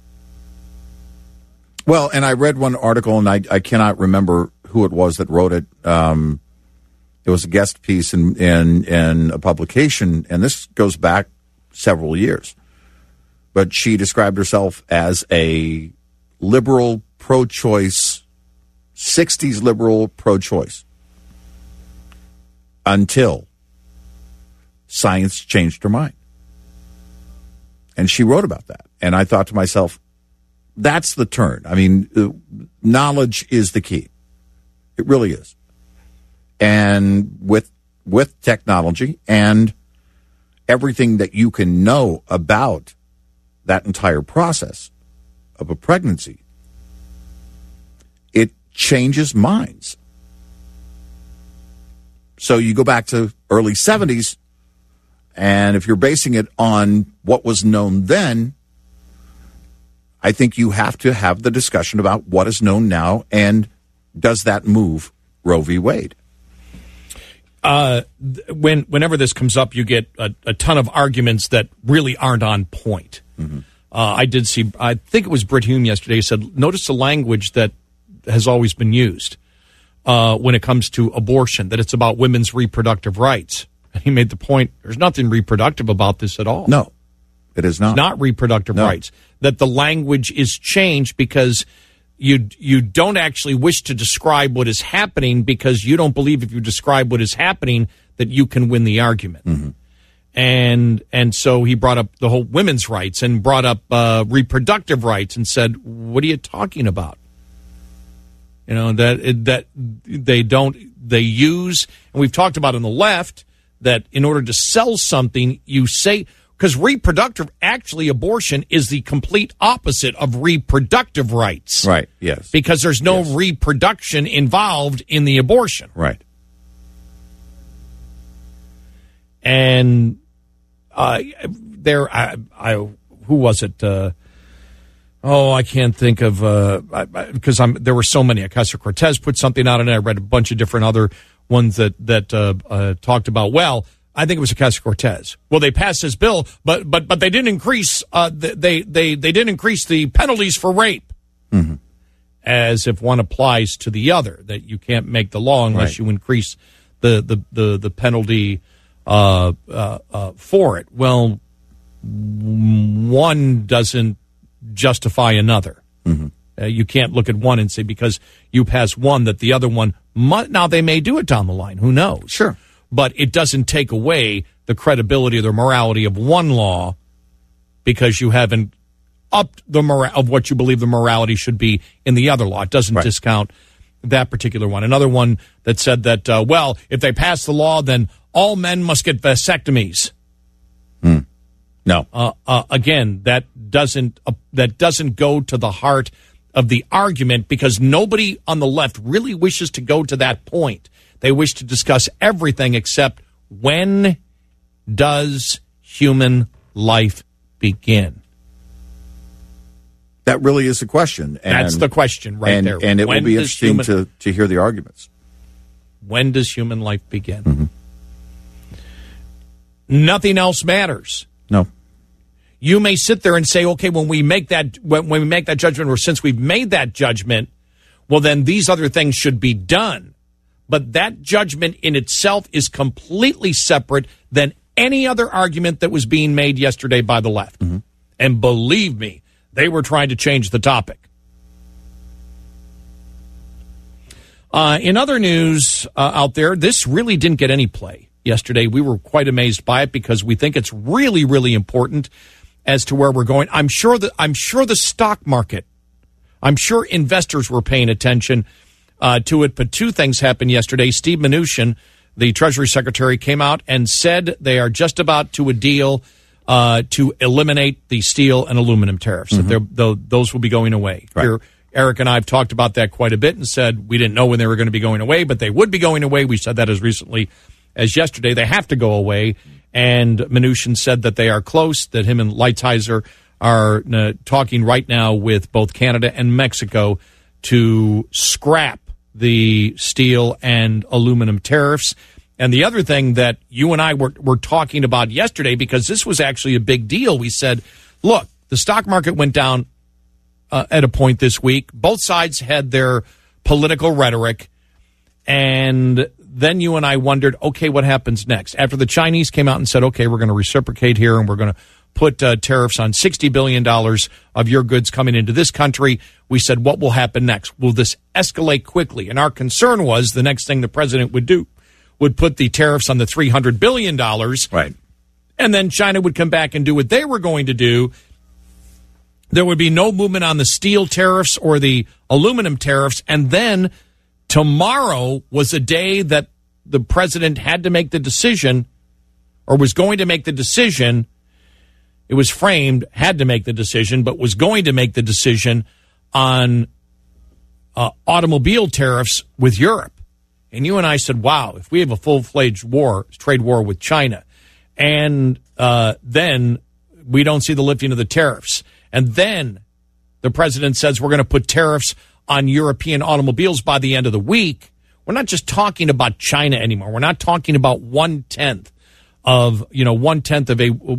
Well, and I read one article, and I cannot remember who it was that wrote it. It was a guest piece in a publication, and this goes back several years. But she described herself as a liberal pro-choice, 60s liberal pro-choice, until science changed her mind. And she wrote about that. And I thought to myself, that's the turn. I mean, knowledge is the key. It really is. And with technology and everything that you can know about that entire process of a pregnancy, changes minds. So you go back to early 70s, and if you're basing it on what was known then, I think you have to have the discussion about what is known now, and does that move Roe v. Wade? Whenever this comes up, you get a ton of arguments that really aren't on point. Mm-hmm. I think it was Britt Hume yesterday said, notice the language that has always been used when it comes to abortion, that it's about women's reproductive rights. And he made the point, there's nothing reproductive about this at all. No, it is not. It's not reproductive rights. That the language is changed because you don't actually wish to describe what is happening because you don't believe if you describe what is happening that you can win the argument. Mm-hmm. And so he brought up the whole women's rights and brought up reproductive rights and said, what are you talking about? You know, that they use, and we've talked about on the left, that in order to sell something, you say, because reproductive, actually abortion is the complete opposite of reproductive rights. Right, yes. Because there's no reproduction involved in the abortion. Right. And who was it? I can't think of, because there were so many. Ocasio-Cortez put something out, and I read a bunch of different other ones that talked about, well, I think it was Ocasio-Cortez. Well, they passed this bill, but they didn't increase they didn't increase the penalties for rape, mm-hmm. as if one applies to the other, that you can't make the law unless you increase the penalty for it. Well, one doesn't justify another. Mm-hmm. You can't look at one and say because you pass one that the other one now they may do it down the line. Who knows? Sure. But it doesn't take away the credibility or the morality of one law because you haven't upped the of what you believe the morality should be in the other law. It doesn't discount that particular one. Another one that said that, well, if they pass the law, then all men must get vasectomies. No. Again, that doesn't go to the heart of the argument because nobody on the left really wishes to go to that point. They wish to discuss everything except when does human life begin? That really is the question. And, that's the question there. And it will be interesting to hear the arguments. When does human life begin? Mm-hmm. Nothing else matters. No. You may sit there and say, okay, when we make that judgment, or since we've made that judgment, well, then these other things should be done. But that judgment in itself is completely separate than any other argument that was being made yesterday by the left. Mm-hmm. And believe me, they were trying to change the topic. In other news out there, this really didn't get any play yesterday. We were quite amazed by it because we think it's really, really important as to where we're going. I'm sure the stock market, I'm sure investors were paying attention to it, but two things happened yesterday. Steve Mnuchin, the Treasury Secretary, came out and said they are just about to a deal to eliminate the steel and aluminum tariffs. Mm-hmm. That those will be going away. Right. Here, Eric and I have talked about that quite a bit and said we didn't know when they were going to be going away, but they would be going away. We said that as recently as yesterday. They have to go away, and Mnuchin said that they are close, that him and Lighthizer are talking right now with both Canada and Mexico to scrap the steel and aluminum tariffs. And the other thing that you and I were talking about yesterday, because this was actually a big deal, we said, look, the stock market went down at a point this week. Both sides had their political rhetoric. And then you and I wondered, okay, what happens next? After the Chinese came out and said, okay, we're going to reciprocate here and we're going to put tariffs on $60 billion of your goods coming into this country, we said, what will happen next? Will this escalate quickly? And our concern was the next thing the president would do would put the tariffs on the $300 billion. Right. And then China would come back and do what they were going to do. There would be no movement on the steel tariffs or the aluminum tariffs. And then tomorrow was a day that the president had to make the decision, or was going to make the decision. It was framed, had to make the decision, but was going to make the decision on automobile tariffs with Europe. And you and I said, wow, if we have a full-fledged trade war with China, and then we don't see the lifting of the tariffs, and then the president says we're going to put tariffs on European automobiles by the end of the week, we're not just talking about China anymore. We're not talking about 1/10 of 1/10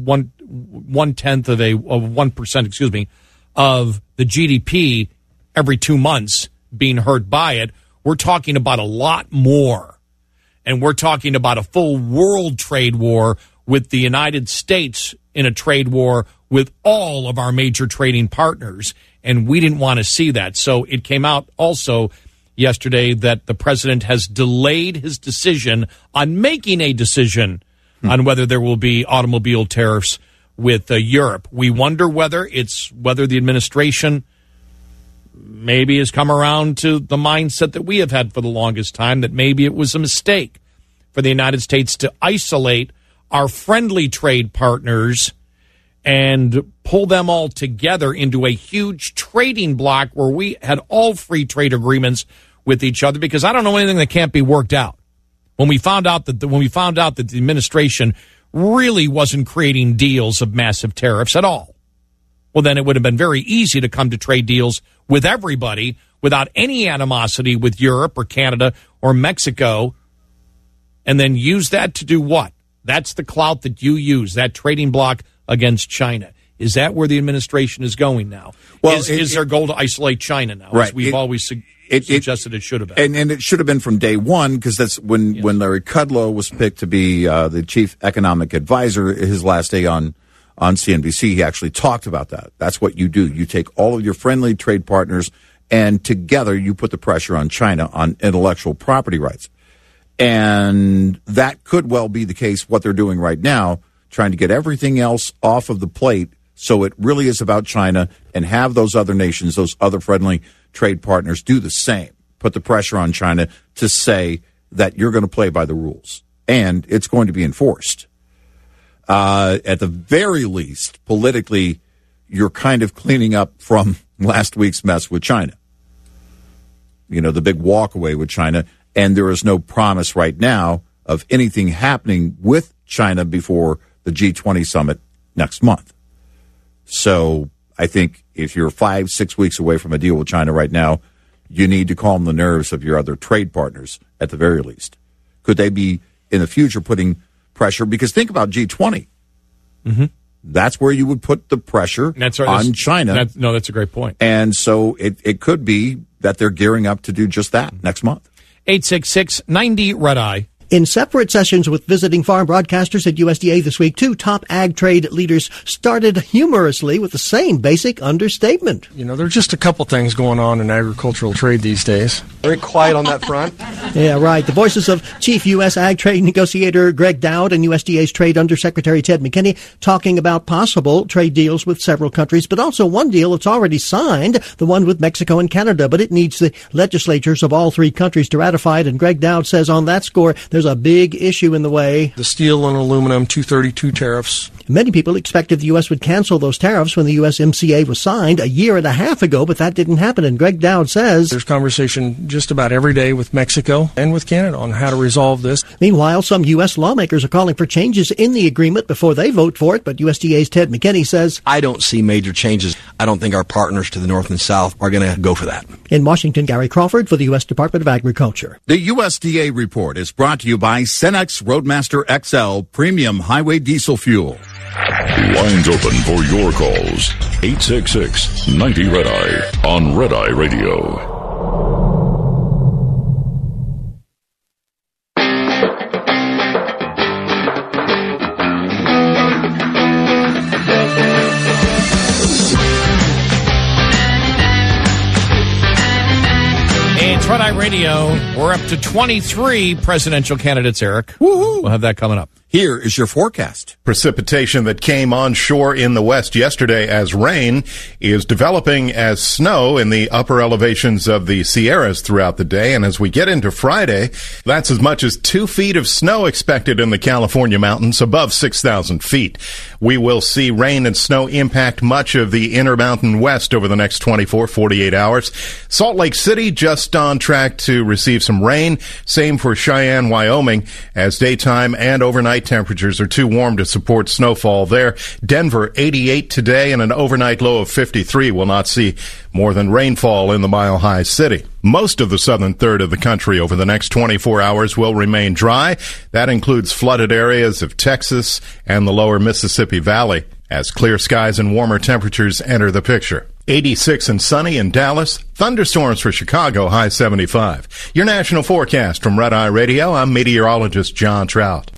of 1%, of the GDP every 2 months being hurt by it. We're talking about a lot more. And we're talking about a full world trade war with the United States in a trade war with all of our major trading partners. And we didn't want to see that. So it came out also yesterday that the president has delayed his decision on making a decision on whether there will be automobile tariffs with Europe. We wonder whether the administration maybe has come around to the mindset that we have had for the longest time, that maybe it was a mistake for the United States to isolate our friendly trade partners and pull them all together into a huge trading bloc where we had all free trade agreements with each other, because I don't know anything that can't be worked out. When we found out that the administration really wasn't creating deals of massive tariffs at all, well, then it would have been very easy to come to trade deals with everybody without any animosity with Europe or Canada or Mexico, and then use that to do what? That's the clout that you use, that trading bloc against China. Is that where the administration is going now? Well, is their goal to isolate China now? Right. As we've always suggested it should have been. And it should have been from day one, because that's when Larry Kudlow was picked to be the chief economic advisor. His last day on CNBC, he actually talked about that. That's what you do. You take all of your friendly trade partners, and together you put the pressure on China on intellectual property rights. And that could well be the case, what they're doing right now, trying to get everything else off of the plate so it really is about China, and have those other nations, those other friendly trade partners do the same. Put the pressure on China to say that you're going to play by the rules, and it's going to be enforced. At the very least, politically, you're kind of cleaning up from last week's mess with China. You know, the big walkaway with China, and there is no promise right now of anything happening with China before the G20 summit next month. So I think if you're 5-6 weeks away from a deal with China right now, you need to calm the nerves of your other trade partners at the very least. Could they be in the future putting pressure? Because think about G20. Mm-hmm. That's where you would put the pressure on China. That's a great point. And so it could be that they're gearing up to do just that next month. 866-90-RED-EYE. In separate sessions with visiting farm broadcasters at USDA this week, two top ag trade leaders started humorously with the same basic understatement. You know, there's just a couple things going on in agricultural trade these days. Very quiet on that front. Yeah, right. The voices of Chief U.S. Ag Trade Negotiator Greg Dowd and USDA's Trade Undersecretary Ted McKinney talking about possible trade deals with several countries, but also one deal that's already signed, the one with Mexico and Canada, but it needs the legislatures of all three countries to ratify it. And Greg Dowd says on that score, there's a big issue in the way. The steel and aluminum 232 tariffs. Many people expected the U.S. would cancel those tariffs when the USMCA was signed a year and a half ago, but that didn't happen. And Greg Dowd says there's conversation just about every day with Mexico and with Canada on how to resolve this. Meanwhile, some U.S. lawmakers are calling for changes in the agreement before they vote for it, but USDA's Ted McKinney says, I don't see major changes. I don't think our partners to the north and south are going to go for that. In Washington, Gary Crawford for the U.S. Department of Agriculture. The USDA report is brought to you by Cenex Roadmaster XL Premium Highway Diesel Fuel. Lines open for your calls. 866-90-RED-EYE on Red Eye Radio. It's Red Eye Radio. We're up to 23 presidential candidates, Eric. Woohoo! We'll have that coming up. Here is your forecast. Precipitation that came onshore in the west yesterday as rain is developing as snow in the upper elevations of the Sierras throughout the day. And as we get into Friday, that's as much as 2 feet of snow expected in the California mountains above 6,000 feet. We will see rain and snow impact much of the Intermountain West over the next 48 hours. Salt Lake City just on track to receive some rain. Same for Cheyenne, Wyoming, as daytime and overnight temperatures are too warm to support snowfall there. Denver, 88 today, and an overnight low of 53 will not see more than rainfall in the Mile High City. Most of the southern third of the country over the next 24 hours will remain dry. That includes flooded areas of Texas and the lower Mississippi Valley as clear skies and warmer temperatures enter the picture. 86 and sunny in Dallas. Thunderstorms for Chicago, high 75. Your national forecast from Red Eye Radio. I'm meteorologist John Trout.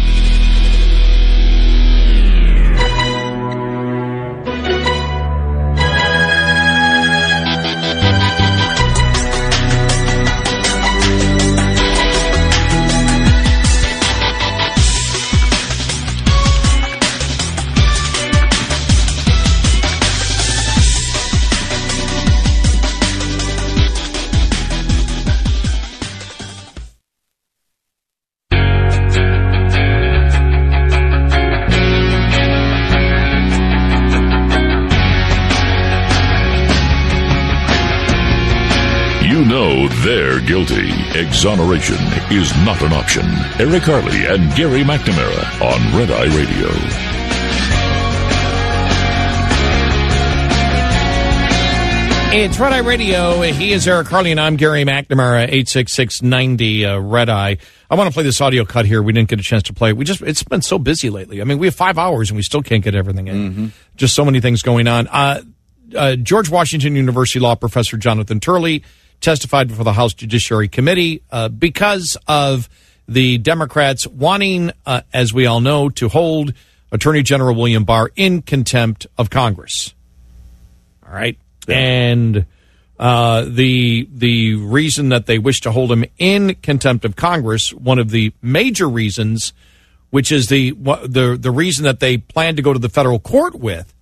They're guilty. Exoneration is not an option. Eric Harley and Gary McNamara on Red Eye Radio. It's Red Eye Radio. He is Eric Harley, and I'm Gary McNamara, 86690 Red Eye. I want to play this audio cut here. We didn't get a chance to play it. It's been so busy lately. I mean, we have 5 hours, and we still can't get everything in. Mm-hmm. Just so many things going on. George Washington University law professor Jonathan Turley testified before the House Judiciary Committee because of the Democrats wanting, as we all know, to hold Attorney General William Barr in contempt of Congress. All right. Yeah. And the reason that they wish to hold him in contempt of Congress, one of the major reasons, which is the reason that they plan to go to the federal court with,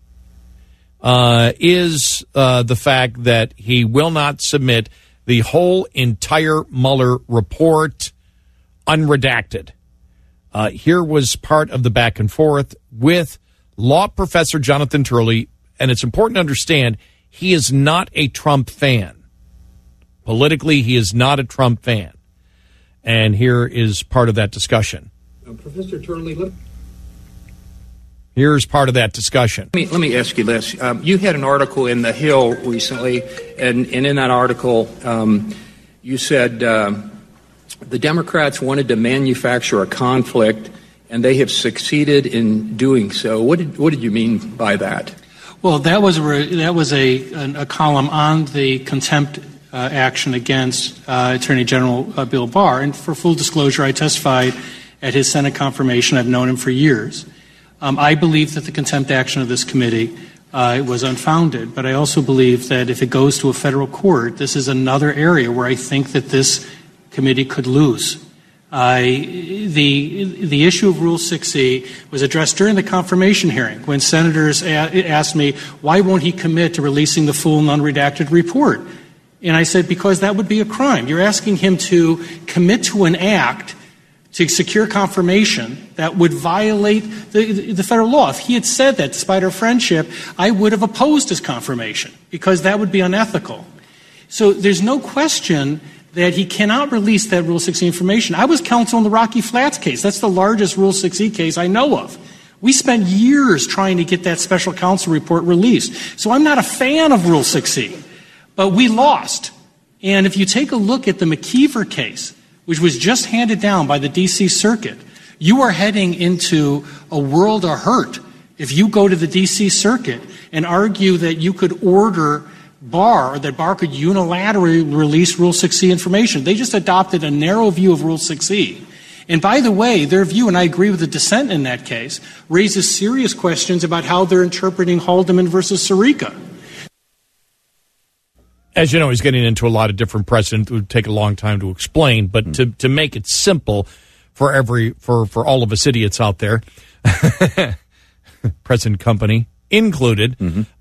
is the fact that he will not submit the whole entire Mueller report unredacted. Here was part of the back and forth with law professor Jonathan Turley, and it's important to understand he is not a Trump fan. Politically, he is not a Trump fan. And here is part of that discussion. Professor Turley, here's part of that discussion. Let me ask you this. You had an article in The Hill recently, and in that article, you said the Democrats wanted to manufacture a conflict, and they have succeeded in doing so. What did you mean by that? Well, that was a column on the contempt action against Attorney General Bill Barr. And for full disclosure, I testified at his Senate confirmation. I've known him for years. I believe that the contempt action of this committee was unfounded, but I also believe that if it goes to a federal court, this is another area where I think that this committee could lose. The issue of Rule 6e was addressed during the confirmation hearing when senators asked me, why won't he commit to releasing the full and unredacted report? And I said, because that would be a crime. You're asking him to commit to an act to secure confirmation that would violate the federal law. If he had said that, despite our friendship, I would have opposed his confirmation because that would be unethical. So there's no question that he cannot release that Rule 6e information. I was counsel in the Rocky Flats case. That's the largest Rule 6e case I know of. We spent years trying to get that special counsel report released. So I'm not a fan of Rule 6e, but we lost. And if you take a look at the McKeever case, which was just handed down by the D.C. Circuit, you are heading into a world of hurt if you go to the D.C. Circuit and argue that you could order Barr, or that Barr could unilaterally release Rule 6e information. They just adopted a narrow view of Rule 6e. And by the way, their view, and I agree with the dissent in that case, raises serious questions about how they're interpreting Haldeman versus Sirica. As you know, he's getting into a lot of different precedent. It would take a long time to explain, but to make it simple for all of us idiots out there, present company included.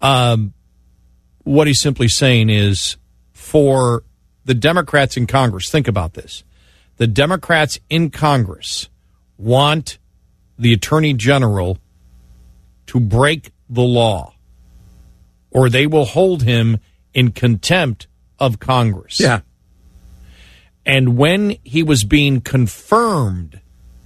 What he's simply saying is, for the Democrats in Congress, think about this. The Democrats in Congress want the Attorney General to break the law, or they will hold him in contempt of Congress. Yeah. And when he was being confirmed,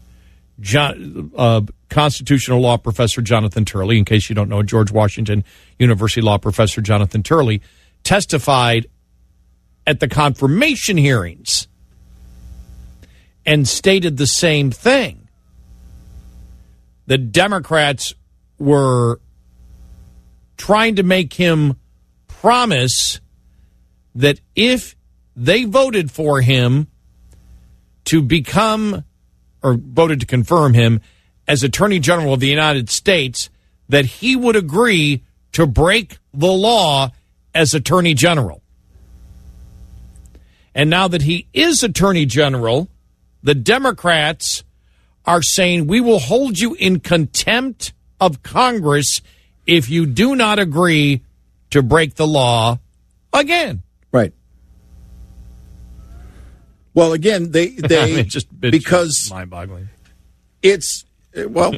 constitutional law professor Jonathan Turley, in case you don't know, George Washington University law professor Jonathan Turley, testified at the confirmation hearings and stated the same thing. The Democrats were trying to make him promise that if they voted for him to become, or voted to confirm him as Attorney General of the United States, that he would agree to break the law as Attorney General. And now that he is Attorney General, the Democrats are saying, we will hold you in contempt of Congress if you do not agree to break the law again. Right. Well, again, they it's because mind-boggling. It's well,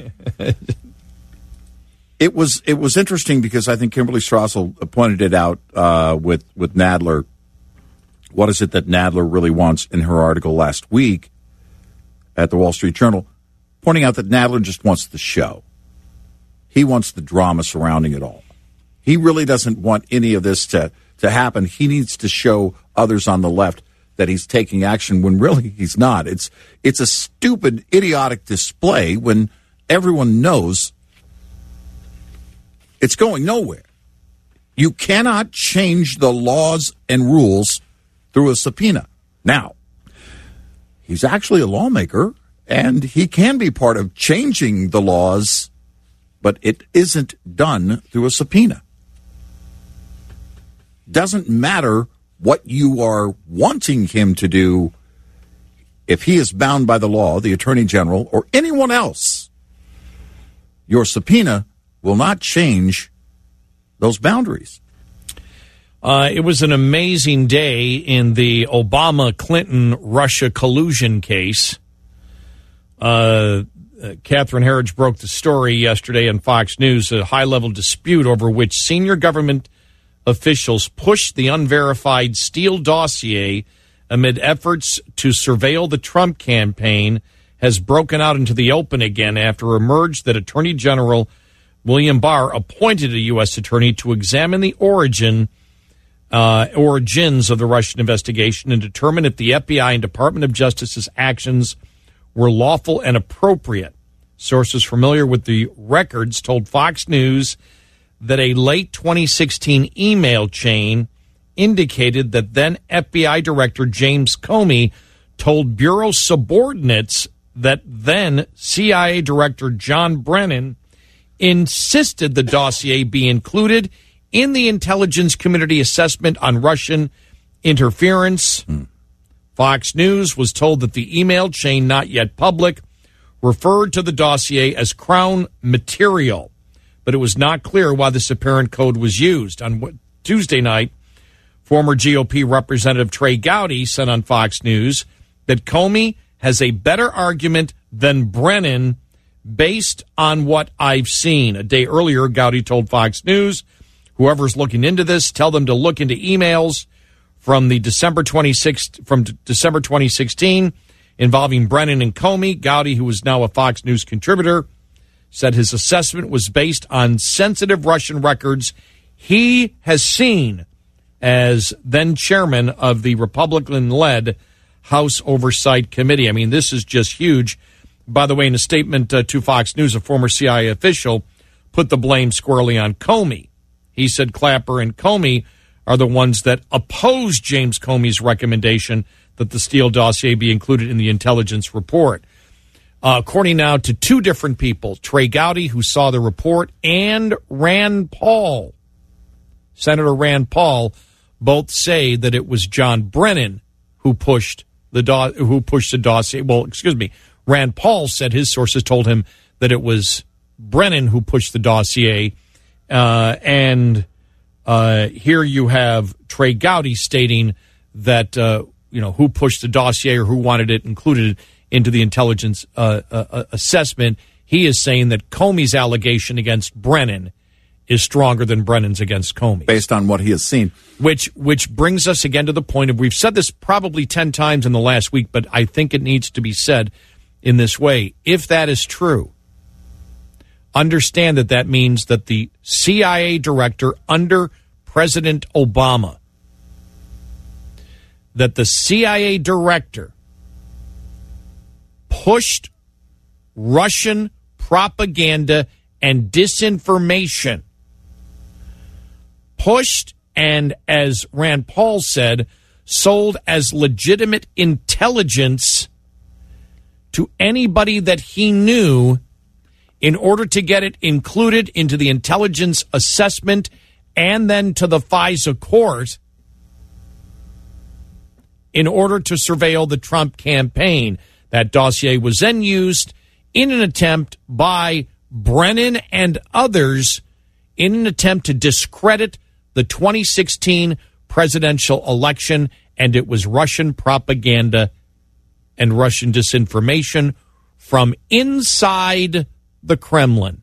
it was interesting because I think Kimberly Strassel pointed it out with Nadler. What is it that Nadler really wants in her article last week at the Wall Street Journal, pointing out that Nadler just wants the show. He wants the drama surrounding it all. He really doesn't want any of this to happen. He needs to show others on the left that he's taking action when really he's not. It's a stupid, idiotic display when everyone knows it's going nowhere. You cannot change the laws and rules through a subpoena. Now, he's actually a lawmaker, and he can be part of changing the laws, but it isn't done through a subpoena. Doesn't matter what you are wanting him to do. If he is bound by the law, the Attorney General, or anyone else, your subpoena will not change those boundaries. It was an amazing day in the Obama-Clinton-Russia collusion case. Catherine Herridge broke the story yesterday on Fox News, a high-level dispute over which senior government officials pushed the unverified Steele dossier amid efforts to surveil the Trump campaign has broken out into the open again after it emerged that Attorney General William Barr appointed a U.S. attorney to examine the origins of the Russian investigation and determine if the FBI and Department of Justice's actions were lawful and appropriate. Sources familiar with the records told Fox News that a late 2016 email chain indicated that then FBI Director James Comey told Bureau subordinates that then CIA Director John Brennan insisted the dossier be included in the intelligence community assessment on Russian interference. Fox News was told that the email chain, not yet public, referred to the dossier as Crown material, but it was not clear why this apparent code was used. On Tuesday night, former GOP Representative Trey Gowdy said on Fox News that Comey has a better argument than Brennan based on what I've seen. A day earlier, Gowdy told Fox News, whoever's looking into this, tell them to look into emails from December 2016 involving Brennan and Comey. Gowdy, who is now a Fox News contributor, said his assessment was based on sensitive Russian records he has seen as then chairman of the Republican-led House Oversight Committee. I mean, this is just huge. By the way, in a statement to Fox News, a former CIA official put the blame squarely on Comey. He said Clapper and Comey are the ones that opposed James Comey's recommendation that the Steele dossier be included in the intelligence report. According now to two different people, Trey Gowdy, who saw the report, and Rand Paul, Senator Rand Paul, both say that it was John Brennan who pushed the dossier. Well, excuse me, Rand Paul said his sources told him that it was Brennan who pushed the dossier. And here you have Trey Gowdy stating that, who pushed the dossier or who wanted it included into the intelligence assessment. He is saying that Comey's allegation against Brennan is stronger than Brennan's against Comey. Based on what he has seen. Which brings us again to the point of, we've said this probably 10 times in the last week, but I think it needs to be said in this way. If that is true, understand that means that the CIA director under President Obama, that the CIA director pushed Russian propaganda and disinformation, pushed and, as Rand Paul said, sold as legitimate intelligence to anybody that he knew in order to get it included into the intelligence assessment and then to the FISA court in order to surveil the Trump campaign. That dossier was then used in an attempt by Brennan and others in an attempt to discredit the 2016 presidential election, and it was Russian propaganda and Russian disinformation from inside the Kremlin.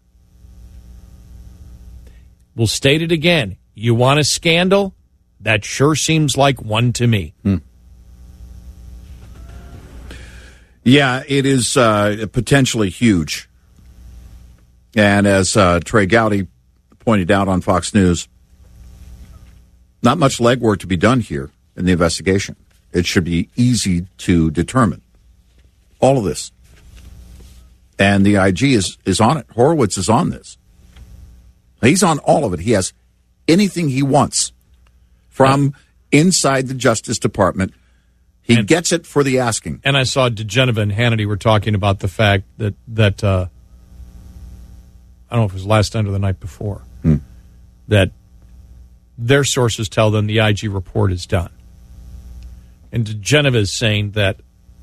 We'll state it again. You want a scandal? That sure seems like one to me. Yeah, it is potentially huge. And as Trey Gowdy pointed out on Fox News, not much legwork to be done here in the investigation. It should be easy to determine all of this. And the IG is on it. Horowitz is on this. He's on all of it. He has anything he wants from inside the Justice Department. He gets it for the asking. And I saw DeGeneva and Hannity were talking about the fact that I don't know if it was last night or the night before, that their sources tell them the IG report is done. And DeGeneva is saying that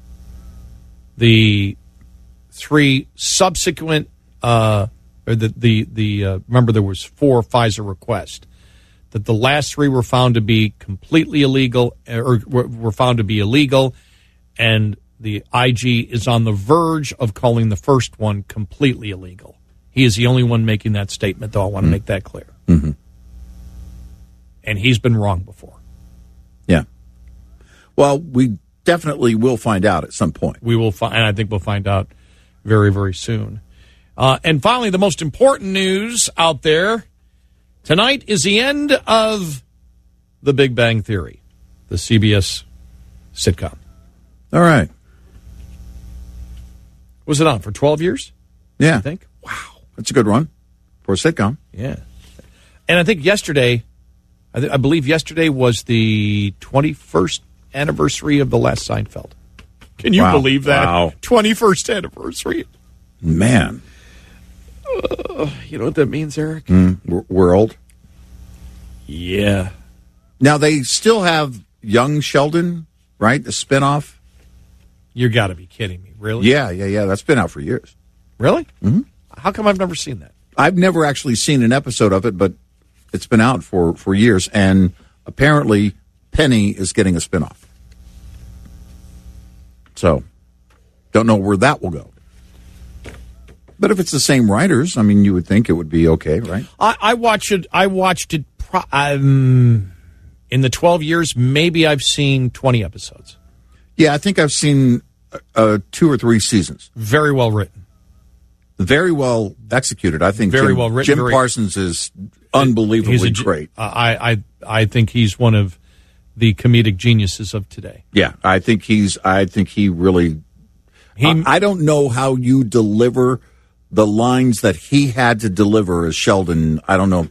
the three subsequent, remember there was 4 FISA requests, that the last 3 were found to be completely illegal, or were found to be illegal, and the IG is on the verge of calling the first one completely illegal. He is the only one making that statement, though. I want to make that clear. Mm-hmm. And he's been wrong before. Yeah. Well, we definitely will find out at some point. We will find, and I think we'll find out very, very soon. And finally, the most important news out there tonight is the end of The Big Bang Theory, the CBS sitcom. All right. Was it on for 12 years? Yeah. I think. Wow. That's a good run for a sitcom. Yeah. And I think yesterday, I believe yesterday was the 21st anniversary of the last Seinfeld. Can you believe that? Wow. 21st anniversary. Man. You know what that means, Eric? We're old. Yeah. Now, they still have Young Sheldon, right? The spinoff. You got to be kidding me. Really? Yeah. That's been out for years. Really? Mm-hmm. How come I've never seen that? I've never actually seen an episode of it, but it's been out for years. And apparently, Penny is getting a spinoff. So, don't know where that will go. But if it's the same writers, I mean, you would think it would be okay, right? I watched it in the 12 years, maybe I've seen 20 episodes. Yeah, I think I've seen 2 or 3 seasons. Very well written. Very well executed. I think very well written. Jim Parsons is unbelievably great. I think he's one of the comedic geniuses of today. Yeah, I think he really. I don't know how you deliver the lines that he had to deliver as Sheldon. I don't know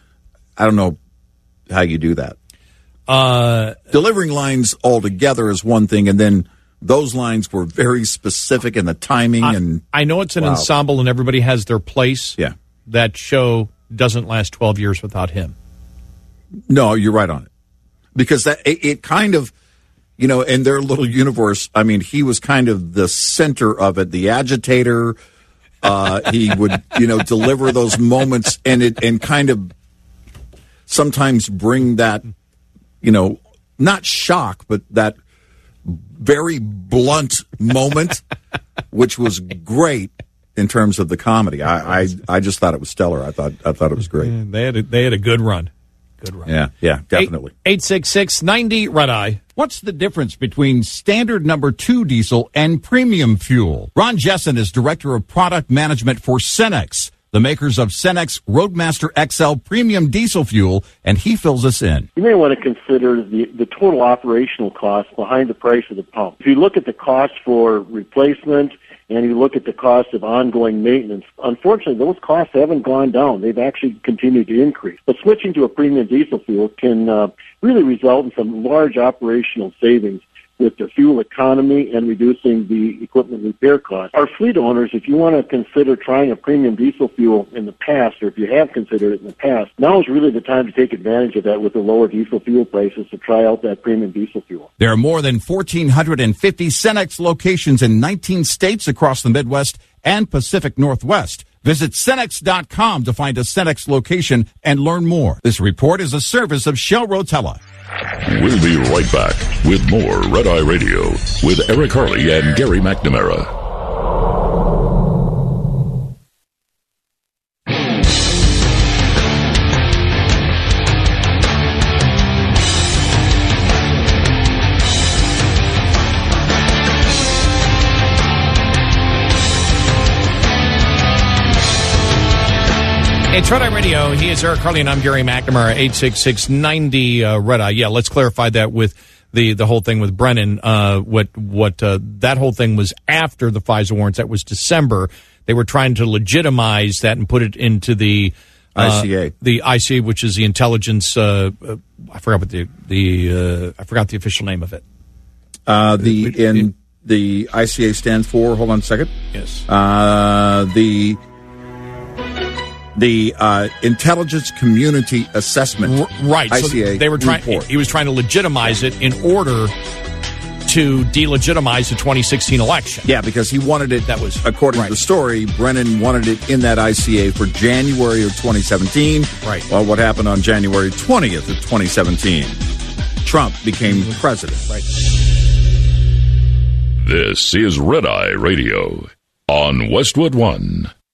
how you do that. Delivering lines altogether is one thing, and then those lines were very specific in the timing. I know it's an ensemble and everybody has their place. Yeah. That show doesn't last 12 years without him. No, you're right on it. Because it kind of in their little universe, I mean, he was kind of the center of it, the agitator. He would, deliver those moments and kind of sometimes bring that, not shock, but that very blunt moment, which was great in terms of the comedy. I just thought it was stellar. I thought it was great. They had a good run. Good run. Yeah, definitely. 866-90-RED-EYE. What's the difference between standard number 2 diesel and premium fuel? Ron Jessen is Director of Product Management for Cenex, the makers of Cenex Roadmaster XL Premium Diesel Fuel, and he fills us in. You may want to consider the total operational cost behind the price of the pump. If you look at the cost for replacement and you look at the cost of ongoing maintenance, unfortunately, those costs haven't gone down. They've actually continued to increase. But switching to a premium diesel fuel can really result in some large operational savings with the fuel economy and reducing the equipment repair costs. Our fleet owners, if you want to consider trying a premium diesel fuel in the past, or if you have considered it in the past, now is really the time to take advantage of that with the lower diesel fuel prices to try out that premium diesel fuel. There are more than 1,450 Cenex locations in 19 states across the Midwest and Pacific Northwest. Visit Cenex.com to find a Cenex location and learn more. This report is a service of Shell Rotella. We'll be right back with more Red Eye Radio with Eric Harley and Gary McNamara. It's Red Eye Radio. He is Eric Harley, and I'm Gary McNamara. 866-90-RED-EYE. Yeah, let's clarify that with the whole thing with Brennan. That whole thing was after the FISA warrants. That was December. They were trying to legitimize that and put it into the ICA. The ICA, which is the intelligence. I forgot what I forgot the official name of it. The ICA stands for. Hold on a second. Yes. The Intelligence Community Assessment, right? ICA. So they were trying. He was trying to legitimize it in order to delegitimize the 2016 election. Yeah, because he wanted it. That was according to the story. Brennan wanted it in that ICA for January of 2017. Right. Well, what happened on January 20th of 2017? Trump became president. Right. This is Red Eye Radio on Westwood One.